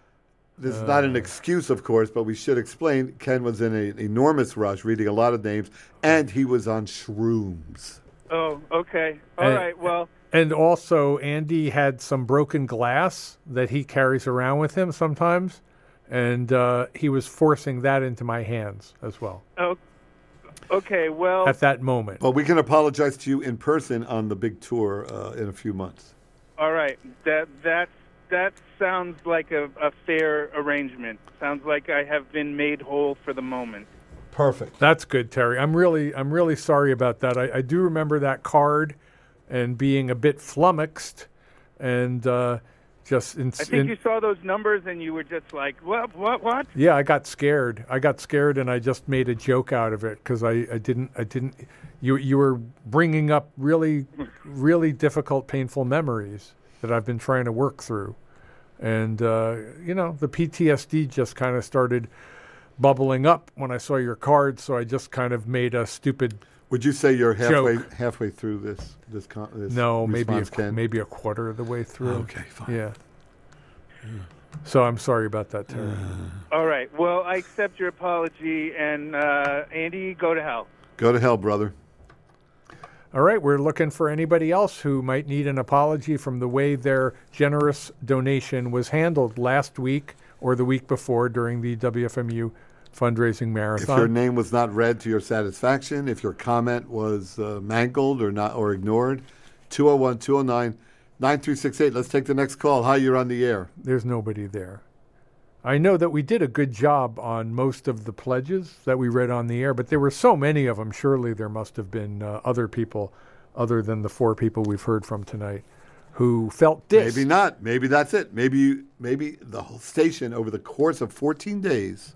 an excuse, of course, but we should explain. Ken was in an enormous rush, reading a lot of names, and he was on shrooms. Oh, okay. All right. Well, And also, Andy had some broken glass that he carries around with him sometimes, and he was forcing that into my hands as well okay. Well, at that moment. But we can apologize to you in person on the big tour in a few months. all right. That sounds like a fair arrangement. Sounds like I have been made whole for the moment. Perfect. That's good, Terry. I'm really sorry about that. I do remember that card and being a bit flummoxed and just I think you saw those numbers and you were just like, what? Yeah, I got scared. And I just made a joke out of it because I didn't. You were bringing up really, really difficult, painful memories that I've been trying to work through, and the PTSD just kind of started bubbling up when I saw your card. So I just kind of made a stupid. Would you say you're joke. halfway through this No, response, Ken? maybe a quarter of the way through. Okay, fine. Yeah. So I'm sorry about that, Terry. All right. Well, I accept your apology, and Andy, go to hell. Go to hell, brother. All right, we're looking for anybody else who might need an apology from the way their generous donation was handled last week or the week before during the WFMU fundraising marathon. If your name was not read to your satisfaction, if your comment was mangled or ignored, 201-209-9368. Let's take the next call. Hi, you're on the air. There's nobody there. I know that we did a good job on most of the pledges that we read on the air, but there were so many of them. Surely there must have been other people other than the 4 people we've heard from tonight who felt dissed. Maybe not. Maybe that's it. Maybe the whole station over the course of 14 days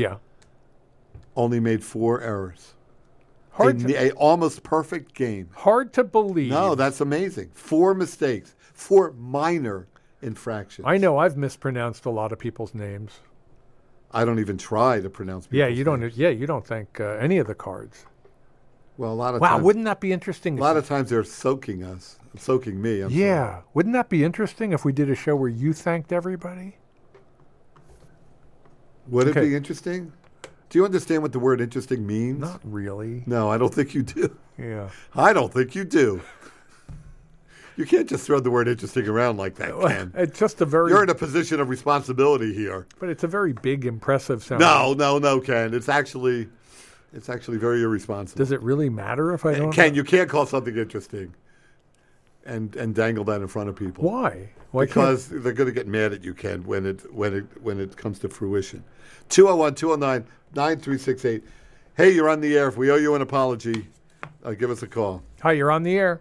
only made 4 errors. A almost perfect game. Hard to believe. No, that's amazing. 4 mistakes. 4 minor infractions. I know I've mispronounced a lot of people's names. I don't even try to pronounce people's you don't. names. Yeah, you don't thank any of the cards. Well, a lot of Wow, times, wouldn't that be interesting? A lot of times they're soaking me. I'm sorry. Wouldn't that be interesting if we did a show where you thanked everybody? Would it be interesting? Do you understand what the word interesting means? Not really. No, I don't think you do. Yeah. I don't think you do. You can't just throw the word interesting around like that, Ken. It's just a very... You're in a position of responsibility here. But it's a very big, impressive sound. No, Ken. It's actually very irresponsible. Does it really matter if I don't... Ken, you can't call something interesting and dangle that in front of people. Why? Because they're going to get mad at you, Ken, when it comes to fruition. 201-209-9368. Hey, you're on the air. If we owe you an apology, give us a call. Hi, you're on the air.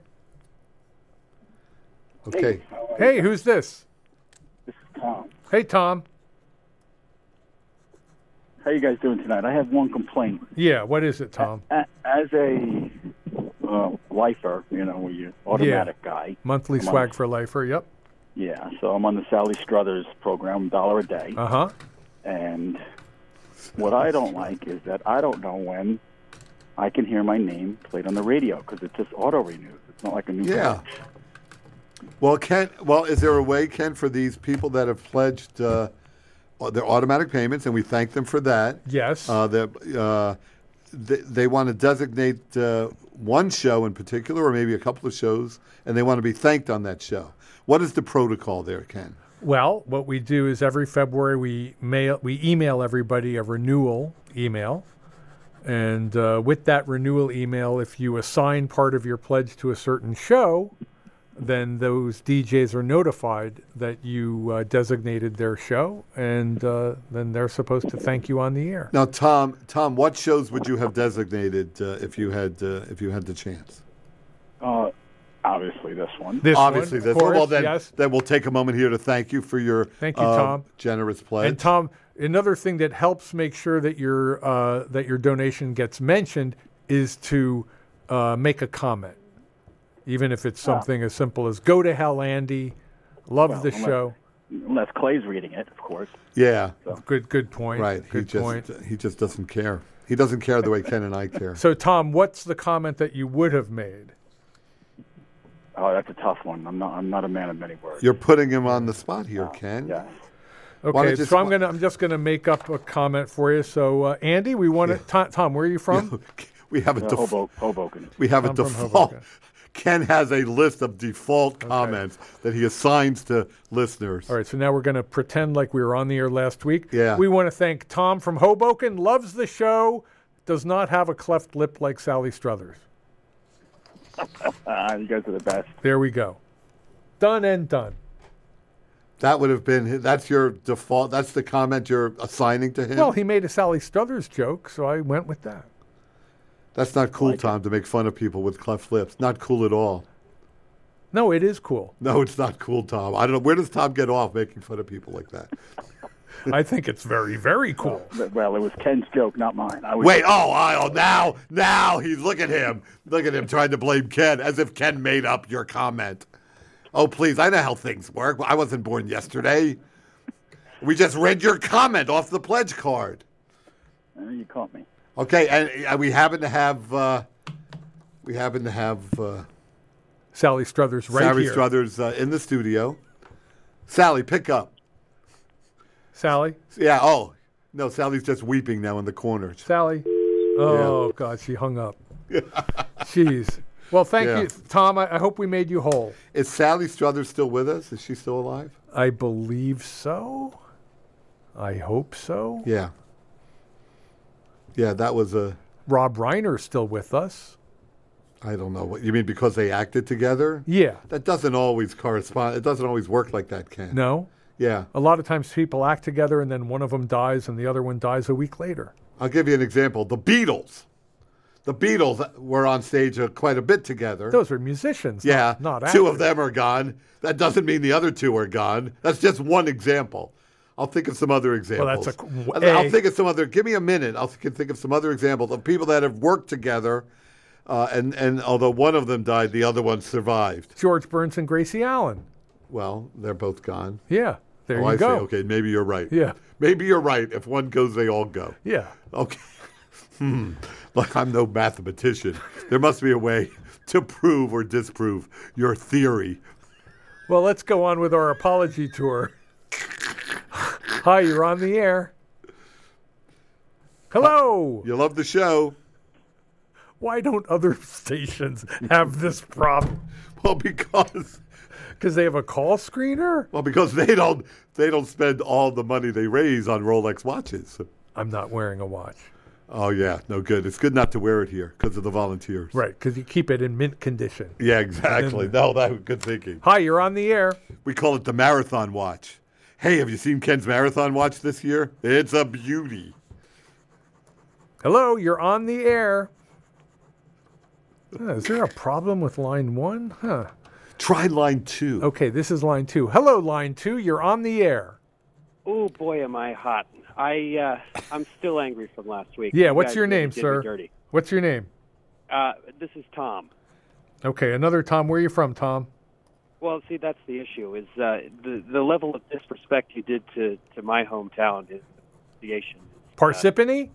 Okay. Hey, who's this? This is Tom. Hey, Tom. How you guys doing tonight? I have one complaint. Yeah, what is it, Tom? As a lifer, you're automatic guy. Monthly swag for lifer, yep. Yeah, so I'm on the Sally Struthers program, $1 a day. Uh-huh. And what I don't like is that I don't know when I can hear my name played on the radio because it just auto-renews. It's not like a new pledge. Well, is there a way, Ken, for these people that have pledged their automatic payments, and we thank them for that? Yes. They want to designate one show in particular, or maybe a couple of shows, and they want to be thanked on that show. What is the protocol there, Ken? Well, what we do is every February we email everybody a renewal email. And with that renewal email, if you assign part of your pledge to a certain show, then those DJs are notified that you designated their show, and then they're supposed to thank you on the air. Now, Tom, what shows would you have designated if you had the chance? Obviously this one. Obviously this one. Well, then, yes. then we'll take a moment here to thank you for your Tom. generous pledge. And Tom, another thing that helps make sure that your donation gets mentioned is to make a comment, even if it's something as simple as "Go to hell, Andy, love the show." Unless Clay's reading it, of course. Yeah. So. Good point. Right. Good point. He just doesn't care. He doesn't care the way Ken and I care. So, Tom, what's the comment that you would have made? Oh, that's a tough one. I'm not a man of many words. You're putting him on the spot here, Ken. Yeah. Okay, so I'm just gonna make up a comment for you. So, Andy, we want to. Tom, where are you from? We have a Hoboken. We have I'm a from default. Hoboken. Ken has a list of default comments that he assigns to listeners. All right, so now we're going to pretend like we were on the air last week. Yeah. We want to thank Tom from Hoboken, loves the show, does not have a cleft lip like Sally Struthers. You guys are the best. There we go. Done and done. That would have been, that's your default, that's the comment you're assigning to him? Well, he made a Sally Struthers joke, so I went with that. That's not cool, Tom, to make fun of people with cleft lips. Not cool at all. No, it is cool. No, it's not cool, Tom. I don't know. Where does Tom get off making fun of people like that? I think it's very, very cool. Well, it was Ken's joke, not mine. Now he's, look at him. Look at him trying to blame Ken as if Ken made up your comment. Oh, please, I know how things work. I wasn't born yesterday. We just read your comment off the pledge card. You caught me. Okay, and we happen to have Sally Struthers right Sally here. Struthers in the studio. Sally, pick up. Sally? Yeah. Oh no, Sally's just weeping now in the corner. Sally? Oh God, she hung up. Jeez. Well, thank you, Tom. I hope we made you whole. Is Sally Struthers still with us? Is she still alive? I believe so. I hope so. Yeah. Yeah, that was a... Rob Reiner's still with us. I don't know. What you mean because they acted together? Yeah. That doesn't always correspond. It doesn't always work like that, Ken. No? Yeah. A lot of times people act together and then one of them dies and the other one dies a week later. I'll give you an example. The Beatles. The Beatles were on stage quite a bit together. Those are musicians, not actors. Two of them are gone. That doesn't mean the other two are gone. That's just one example. I'll think of some other examples. Well, I'll think of some other. Give me a minute. I'll think of some other examples of people that have worked together, and although one of them died, the other one survived. George Burns and Gracie Allen. Well, they're both gone. Yeah, there you I go. See. Okay, maybe you're right. Yeah, maybe you're right. If one goes, they all go. Yeah. Okay. Like I'm no mathematician. There must be a way to prove or disprove your theory. Well, let's go on with our apology tour. Hi, you're on the air. Hello. You love the show. Why don't other stations have this problem? Well, because they have a call screener? Well, because they don't spend all the money they raise on Rolex watches. I'm not wearing a watch. Oh, yeah. No good. It's good not to wear it here because of the volunteers. Right, because you keep it in mint condition. Yeah, exactly. No, that was good thinking. Hi, you're on the air. We call it the marathon watch. Hey, have you seen Ken's marathon watch this year? It's a beauty. Hello, you're on the air. Is there a problem with line 1? Huh. Try line 2. Okay, this is line 2. Hello, line 2. You're on the air. Oh, boy, am I hot. I'm still angry from last week. Yeah, You what's guys your really name, did me sir? dirty. What's your name? This is Tom. Okay, another Tom. Where are you from, Tom? Well, see, that's the issue, is the level of disrespect you did to my hometown is association. Parsippany?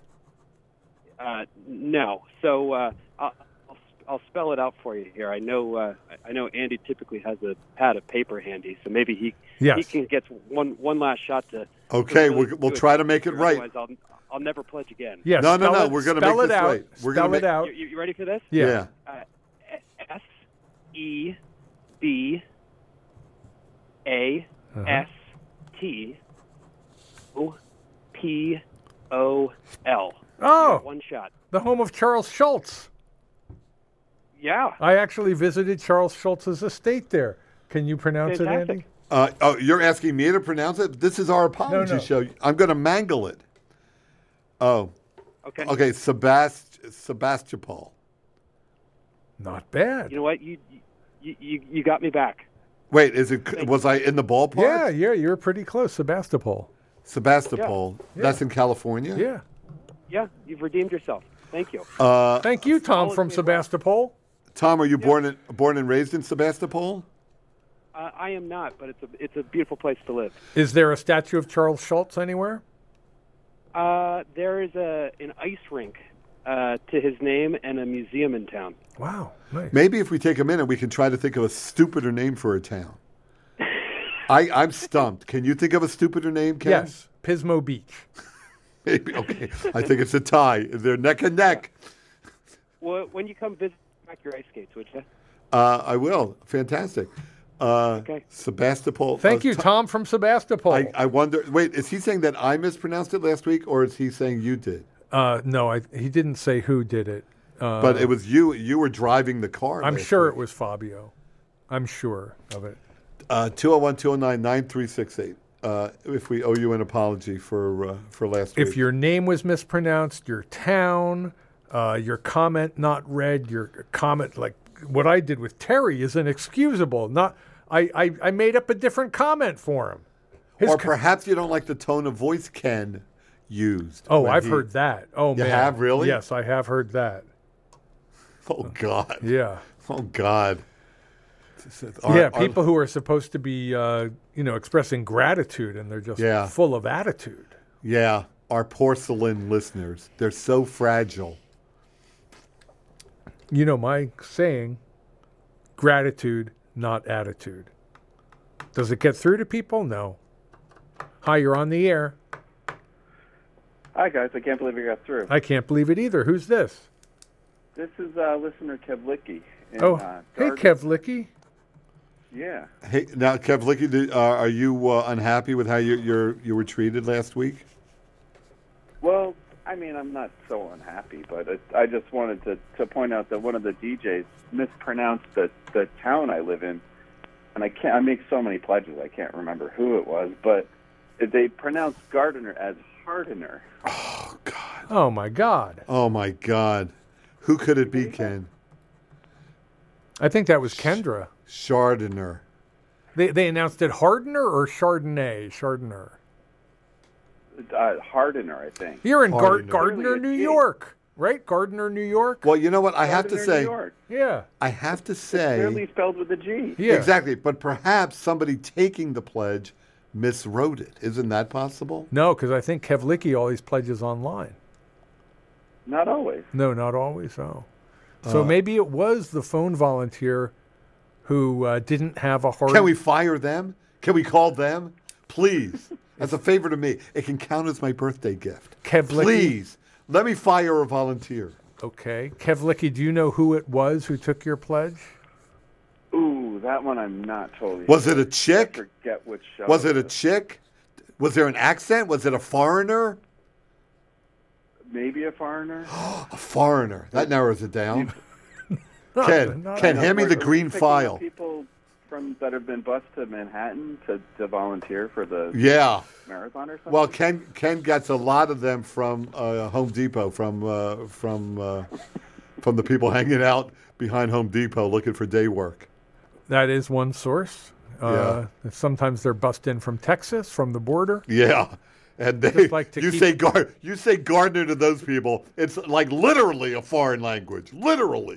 No. So I'll spell it out for you here. I know Andy typically has a pad of paper handy, so maybe he can get one last shot to. Okay, we'll try to make it right. Otherwise, I'll never pledge again. Yeah, no. We're going to make this right. We're spell it out. You ready for this? Yeah. SEBASTOPOL. Oh, one shot. The home of Charles Schultz. Yeah. I actually visited Charles Schultz's estate there. Can you pronounce Fantastic. it, Andy? You're asking me to pronounce it? This is our apology show. I'm going to mangle it. Oh. Okay. Okay, Sebastopol. Not bad. You know what? You got me back. Wait, was I in the ballpark? Yeah, you're pretty close, Sebastopol. Sebastopol. Yeah. That's in California? Yeah. Yeah, you've redeemed yourself. Thank you. Thank you, Tom from Sebastopol. Tom, are you born and raised in Sebastopol? I am not, but it's a beautiful place to live. Is there a statue of Charles Schultz anywhere? There is an ice rink to his name and a museum in town. Wow, nice. Maybe if we take a minute, we can try to think of a stupider name for a town. I'm stumped. Can you think of a stupider name, Ken? Yes, Pismo Beach. Maybe. Okay, I think it's a tie. They're neck and neck. Well, when you come visit, back your ice skates, would you? I will. Fantastic. Okay. Sebastopol. Thank you, Tom from Sebastopol. I wonder. Wait, is he saying that I mispronounced it last week, or is he saying you did? No, he didn't say who did it. But it was you. You were driving the car. I'm sure it was Fabio. I'm sure of it. 201-209-9368. If we owe you an apology for last week. If your name was mispronounced, your town, your comment not read, your comment like what I did with Terry is inexcusable. I made up a different comment for him. Or perhaps you don't like the tone of voice Ken used. Oh, I've heard that. Oh, you man. have really? Yes, I have heard that. Oh God. Yeah. Oh God. People who are supposed to be, expressing gratitude, and they're just full of attitude. Yeah, our porcelain listeners. They're so fragile. You know my saying, gratitude, not attitude. Does it get through to people? No. Hi, you're on the air. Hi, guys. I can't believe you got through. I can't believe it either. Who's this? This is listener Kevlicki. Hey, Kevlicki. Yeah. Hey, now, Kevlicki, are you unhappy with how you were treated last week? Well, I mean, I'm not so unhappy, but I just wanted to point out that one of the DJs mispronounced the town I live in, and I make so many pledges I can't remember who it was, but they pronounced Gardiner as Hardiner. Oh God! Oh my God! Oh my God! Who could it be, Ken? I think that was Kendra. Chardonnay. They announced it Hardiner or Chardonnay? Chardonnay. Hardiner, I think. You're in Gardner, New York, right? Gardner, New York. Well, you know what? I have to Gardner, say. New York. Yeah. I have to say. It's clearly spelled with a G. Yeah. Exactly. But perhaps somebody taking the pledge miswrote it. Isn't that possible? No, because I think Kevlicki always pledges online. Not always. No, not always. Oh. So maybe it was the phone volunteer who didn't have a hard... Can we fire them? Can we call them? Please. As a favor to me. It can count as my birthday gift. Kevlicki. Please. Let me fire a volunteer. Okay. Kevlicki, do you know who it was who took your pledge? Ooh, that one I'm not totally Was sure. it a chick? I forget which show. Was it a chick? Was there an accent? Was it a foreigner? Maybe a foreigner. A foreigner. That narrows it down. Ken, hand me the green file. People that have been bused to Manhattan to volunteer for the marathon or something. Well, Ken gets a lot of them from Home Depot, from the people hanging out behind Home Depot looking for day work. That is one source. Sometimes they're bussed in from Texas, from the border. Yeah. And you say Gardner to those people, it's like literally a foreign language. Literally.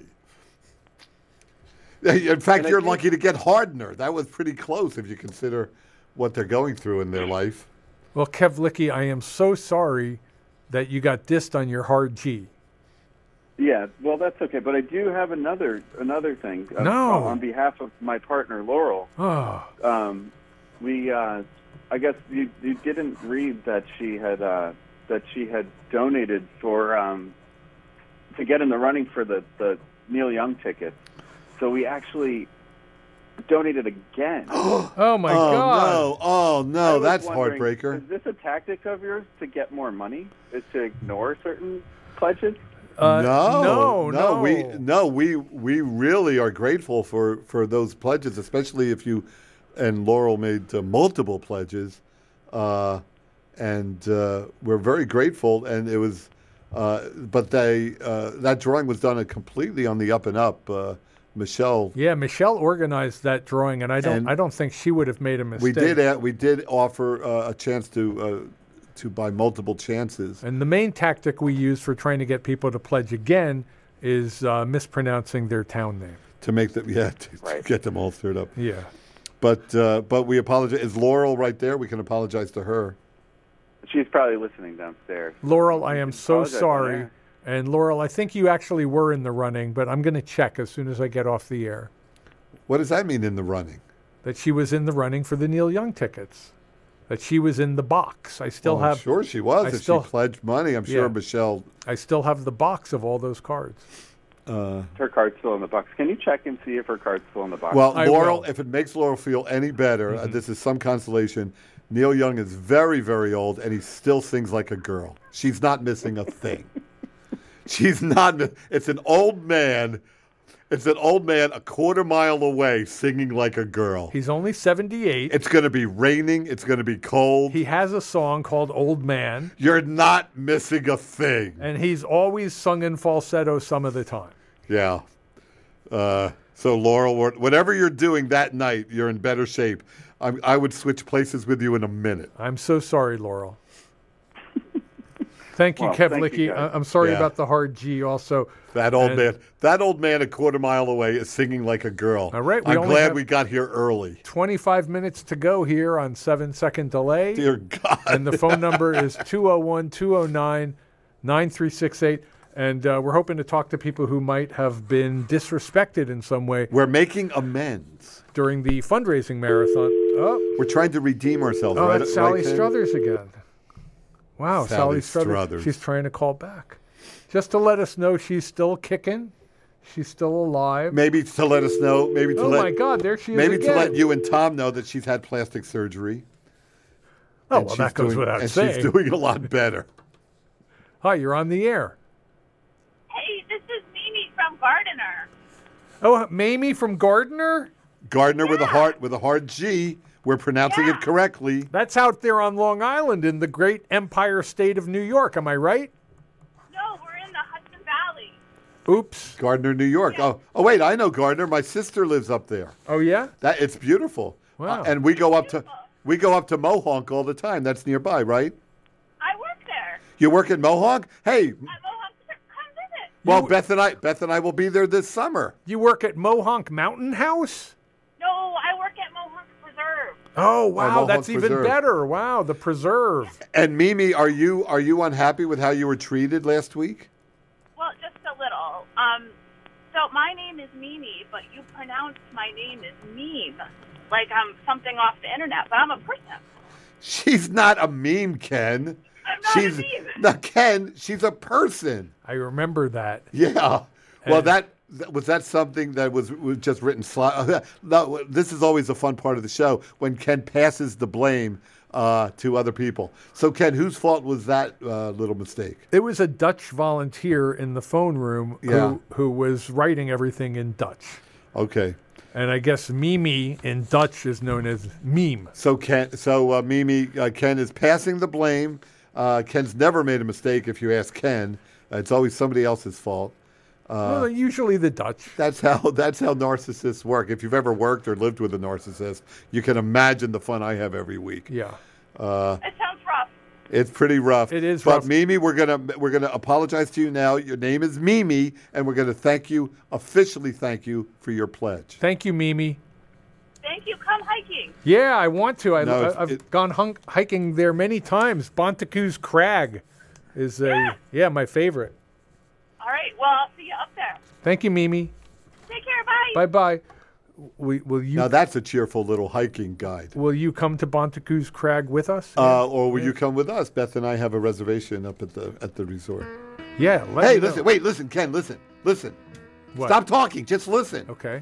In fact, you're lucky to get Hardner. That was pretty close if you consider what they're going through in their life. Well, Kevlicki, I am so sorry that you got dissed on your hard G. Yeah, well, that's okay. But I do have another thing. No. On behalf of my partner, Laurel. Oh. I guess you didn't read that she had donated for to get in the running for the Neil Young ticket. So we actually donated again. Oh my God! Oh no! That's heartbreaker. Is this a tactic of yours to get more money? Is to ignore certain pledges? No. We really are grateful for those pledges, especially if you and Laurel made multiple pledges, and we're very grateful. And it was, but that drawing was done completely on the up and up. Michelle. Yeah, Michelle organized that drawing, and I don't think she would have made a mistake. We did offer a chance to buy multiple chances. And the main tactic we use for trying to get people to pledge again is mispronouncing their town name. To make them, to get them all stirred up. Yeah. But we apologize. Is Laurel right there? We can apologize to her. She's probably listening downstairs. Laurel, I am so sorry. And Laurel, I think you actually were in the running, but I'm going to check as soon as I get off the air. What does that mean, in the running? That she was in the running for the Neil Young tickets. That she was in the box. I still have. I'm sure she was. She pledged money. I'm sure Michelle. I still have the box of all those cards. Her card's still in the box. Can you check and see if her card's still in the box? Well, Laurel, if it makes Laurel feel any better, this is some consolation. Neil Young is very, very old, and he still sings like a girl. She's not missing a thing. She's not. It's an old man. It's an old man a quarter mile away singing like a girl. He's only 78. It's going to be raining. It's going to be cold. He has a song called Old Man. You're not missing a thing. And he's always sung in falsetto some of the time. Yeah. So, Laurel, whatever you're doing that night, you're in better shape. I would switch places with you in a minute. I'm so sorry, Laurel. Thank you, Kevlicki. I'm sorry about the hard G also. That old man a quarter mile away is singing like a girl. All right. I'm glad we got here early. 25 minutes to go here on 7-second delay. Dear God. And the phone number is 201-209-9368. And we're hoping to talk to people who might have been disrespected in some way. We're making amends. During the fundraising marathon. Oh. We're trying to redeem ourselves. Oh, right? That's Sally Struthers again. Wow, Sally Struthers. She's trying to call back. Just to let us know she's still kicking. She's still alive. Maybe to let us know. My God, there she is Maybe again. to let you and Tom know that she's had plastic surgery. Oh, well, that goes without saying. And she's doing a lot better. Hi, you're on the air. Hey, this is Mimi from Gardner. Oh, Mamie from Gardner? Gardner with a hard G. We're pronouncing it correctly. That's out there on Long Island in the great Empire State of New York. Am I right? No, we're in the Hudson Valley. Oops. Gardner, New York. Yeah. Oh, wait, I know Gardner. My sister lives up there. Oh, yeah? It's beautiful. Wow. And we go up to Mohonk all the time. That's nearby, right? I work there. You work at Mohonk? Hey. At Mohonk, come visit. Well, Beth and I will be there this summer. You work at Mohonk Mountain House? No, I work at Mohonk Preserve. Oh, wow, that's Preserve. even better. Wow, the Preserve. And Mimi, are you unhappy with how you were treated last week? Well, just a little. So my name is Mimi, but you pronounce my name as meme, like I'm something off the internet, but I'm a person. She's not a meme, Ken. I'm not a meme. No, Ken, she's a person. I remember that. Yeah. Well, was that something that was just written? No, this is always a fun part of the show when Ken passes the blame to other people. So, Ken, whose fault was that little mistake? It was a Dutch volunteer in the phone room who was writing everything in Dutch. Okay. And I guess Mimi in Dutch is known as meme. So, Mimi, Ken is passing the blame. Ken's never made a mistake. If you ask Ken, it's always somebody else's fault. Well, usually the Dutch. That's how narcissists work. If you've ever worked or lived with a narcissist, you can imagine the fun I have every week. Yeah. It sounds rough. It's pretty rough. It is rough. But Mimi, we're gonna apologize to you now. Your name is Mimi, and we're gonna officially thank you for your pledge. Thank you, Mimi. Thank you. Come hiking. Yeah, I want to. I've gone hiking there many times. Bontecoos Crag is my favorite. All right. Well, I'll see you up there. Thank you, Mimi. Take care. Bye. Bye-bye. Will you? Now that's a cheerful little hiking guide. Will you come to Bontecoos Crag with us? Or will you come with us? Beth and I have a reservation up at the resort. Yeah. Listen, Ken, listen. What? Stop talking. Just listen. Okay.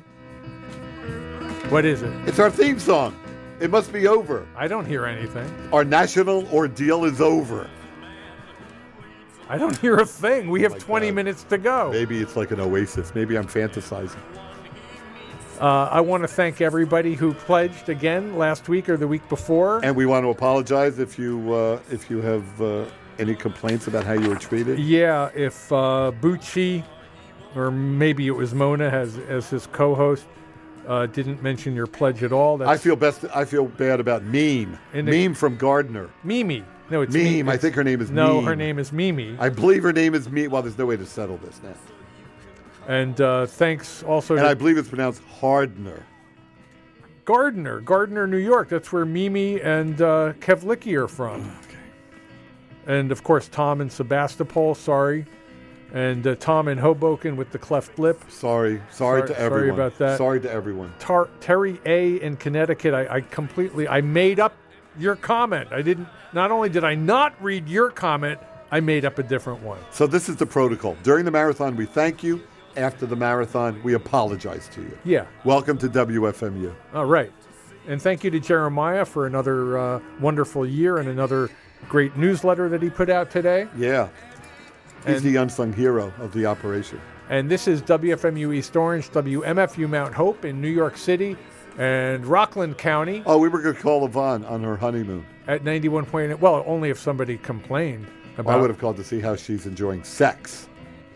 What is it? It's our theme song. It must be over. I don't hear anything. Our national ordeal is over. I don't hear a thing. We have 20 minutes to go. Maybe it's like an oasis. Maybe I'm fantasizing. I want to thank everybody who pledged again last week or the week before. And we want to apologize if you have any complaints about how you were treated. Yeah, if Bucci, or maybe it was Mona as his co-host, didn't mention your pledge at all. I feel bad about Meme. Meme from Gardner. Mimi. No, it's Meme. I think her name is Meme. No, her name is Mimi. I believe her name is Meme. Well, there's no way to settle this now. And thanks also to... I believe it's pronounced Hardner. Gardner, New York. That's where Mimi and Kevlicki are from. Okay. And, of course, Tom in Sebastopol, sorry. And Tom in Hoboken with the cleft lip. Sorry to everyone. Sorry about that. Sorry to everyone. Terry A. in Connecticut, I made up your comment. Not only did I not read your comment, I made up a different one. So this is the protocol. During the marathon, we thank you. After the marathon, we apologize to you. Yeah. Welcome to WFMU. All right. And thank you to Jeremiah for another wonderful year and another great newsletter that he put out today. Yeah. He's the unsung hero of the operation. And this is WFMU East Orange, WMFU Mount Hope in New York City and Rockland County. Oh, we were going to call Yvonne on her honeymoon. At 91.8. Well, only if somebody complained about... I would have called to see how she's enjoying sex.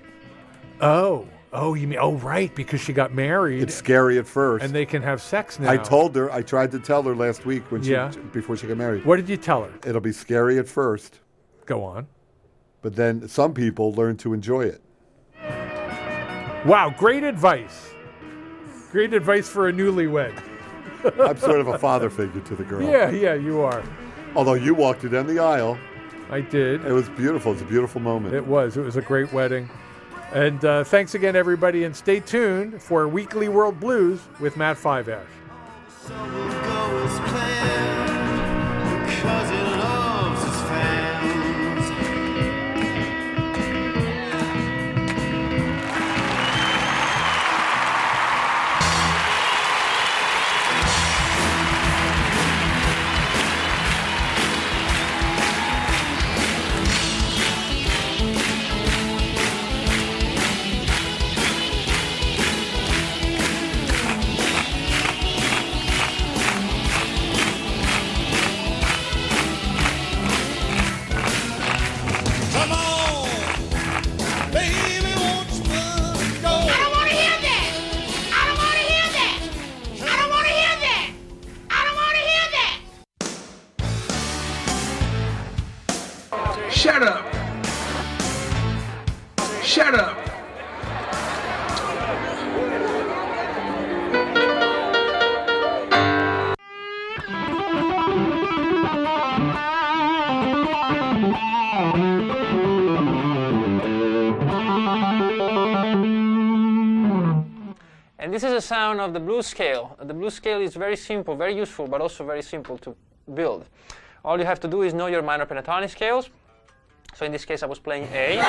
Oh, you mean, right, because she got married. It's scary at first. And they can have sex now. I tried to tell her last week before she got married. What did you tell her? It'll be scary at first. Go on. But then some people learn to enjoy it. Wow, great advice. Great advice for a newlywed. I'm sort of a father figure to the girl. Yeah, you are. Although you walked her down the aisle. I did. It was beautiful. It's a beautiful moment. It was a great wedding. And thanks again, everybody, and stay tuned for Weekly World Blues with Matt Fiveash. Shut up. Shut up. And this is the sound of the blues scale. The blues scale is very simple, very useful, but also very simple to build. All you have to do is know your minor pentatonic scales. So in this case, I was playing A.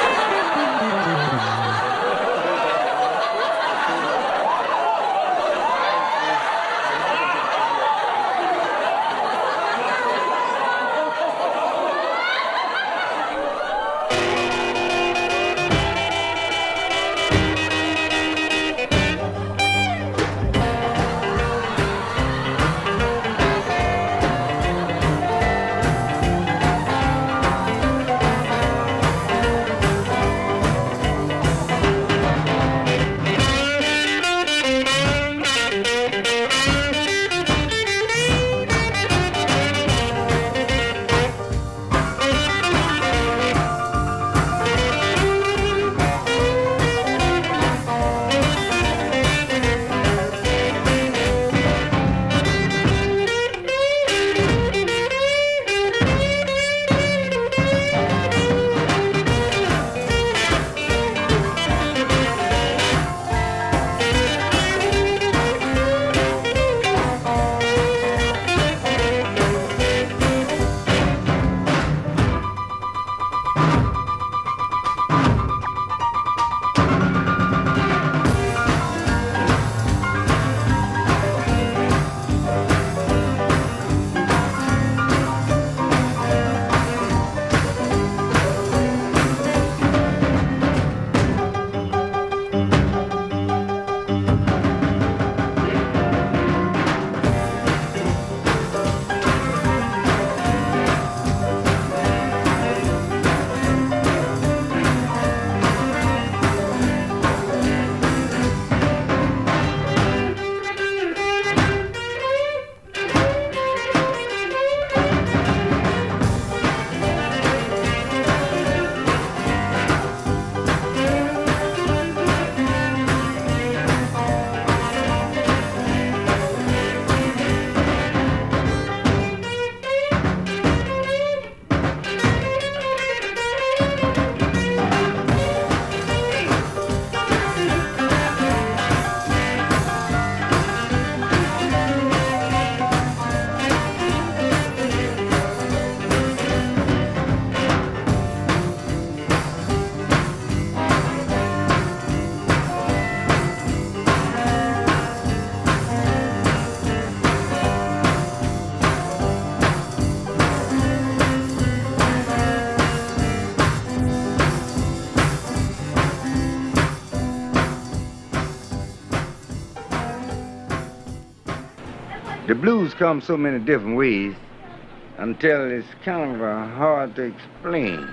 The blues come so many different ways until it's kind of hard to explain.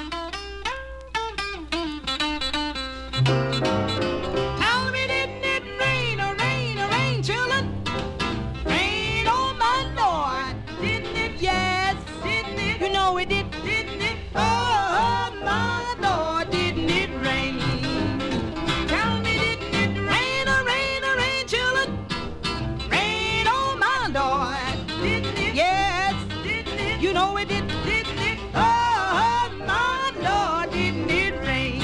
Tell me, didn't it rain, oh rain, oh rain, children? Rain on my door, didn't it? Yes, didn't it? You know it did, didn't it? Oh, my door, didn't it rain? Tell me, didn't it rain, oh rain, oh rain, children? Rain on my door, didn't it? Yes, didn't it? You know it did, didn't it? Oh, my door, didn't it rain?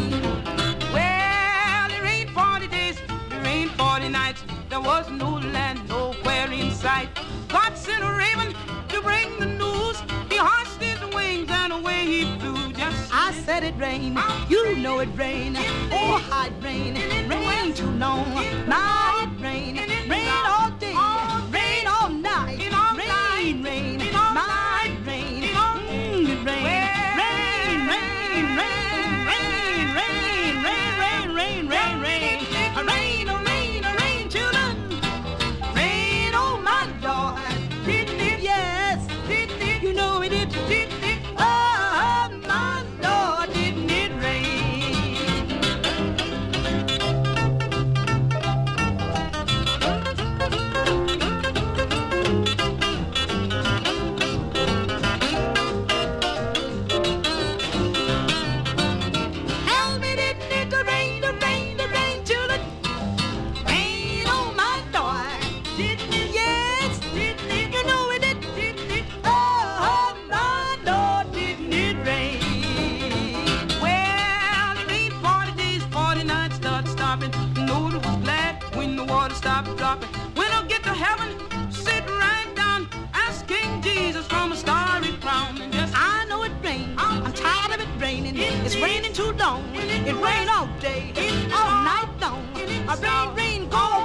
Well, it rained 40 days, it rained 40 nights. There was no land nowhere in sight. God sent a raven to bring the news. He hushed his wings and away he flew. Just I said it rained, you know it rained. Oh, how it rained, rained too long. Now it rained, rained all day, rained all night. Rain, rain, night rain, it rained. Rain, rain, rain, rain, rain, rain, rain, rain, rain. A rain, a rain, a rain, children. Rain on my door. Didn't it? Yes. Didn't it? You know it did. Didn't it? Oh, my door. Didn't it rain? Tell me, didn't it rain, the rain, the rain, children? Rain on my door. Didn't it? Yes, didn't it? You know it did, didn't it? Oh, my door, didn't it rain? Well, it rained 40 days, 40 nights, started stopping. Noah was glad when the water stopped dropping. When I get to heaven, sit right down, ask King Jesus from a starry crown. And just I know it rained. I'm tired of it raining. It's raining too long. It rained all day, all night long. A rain, rain, go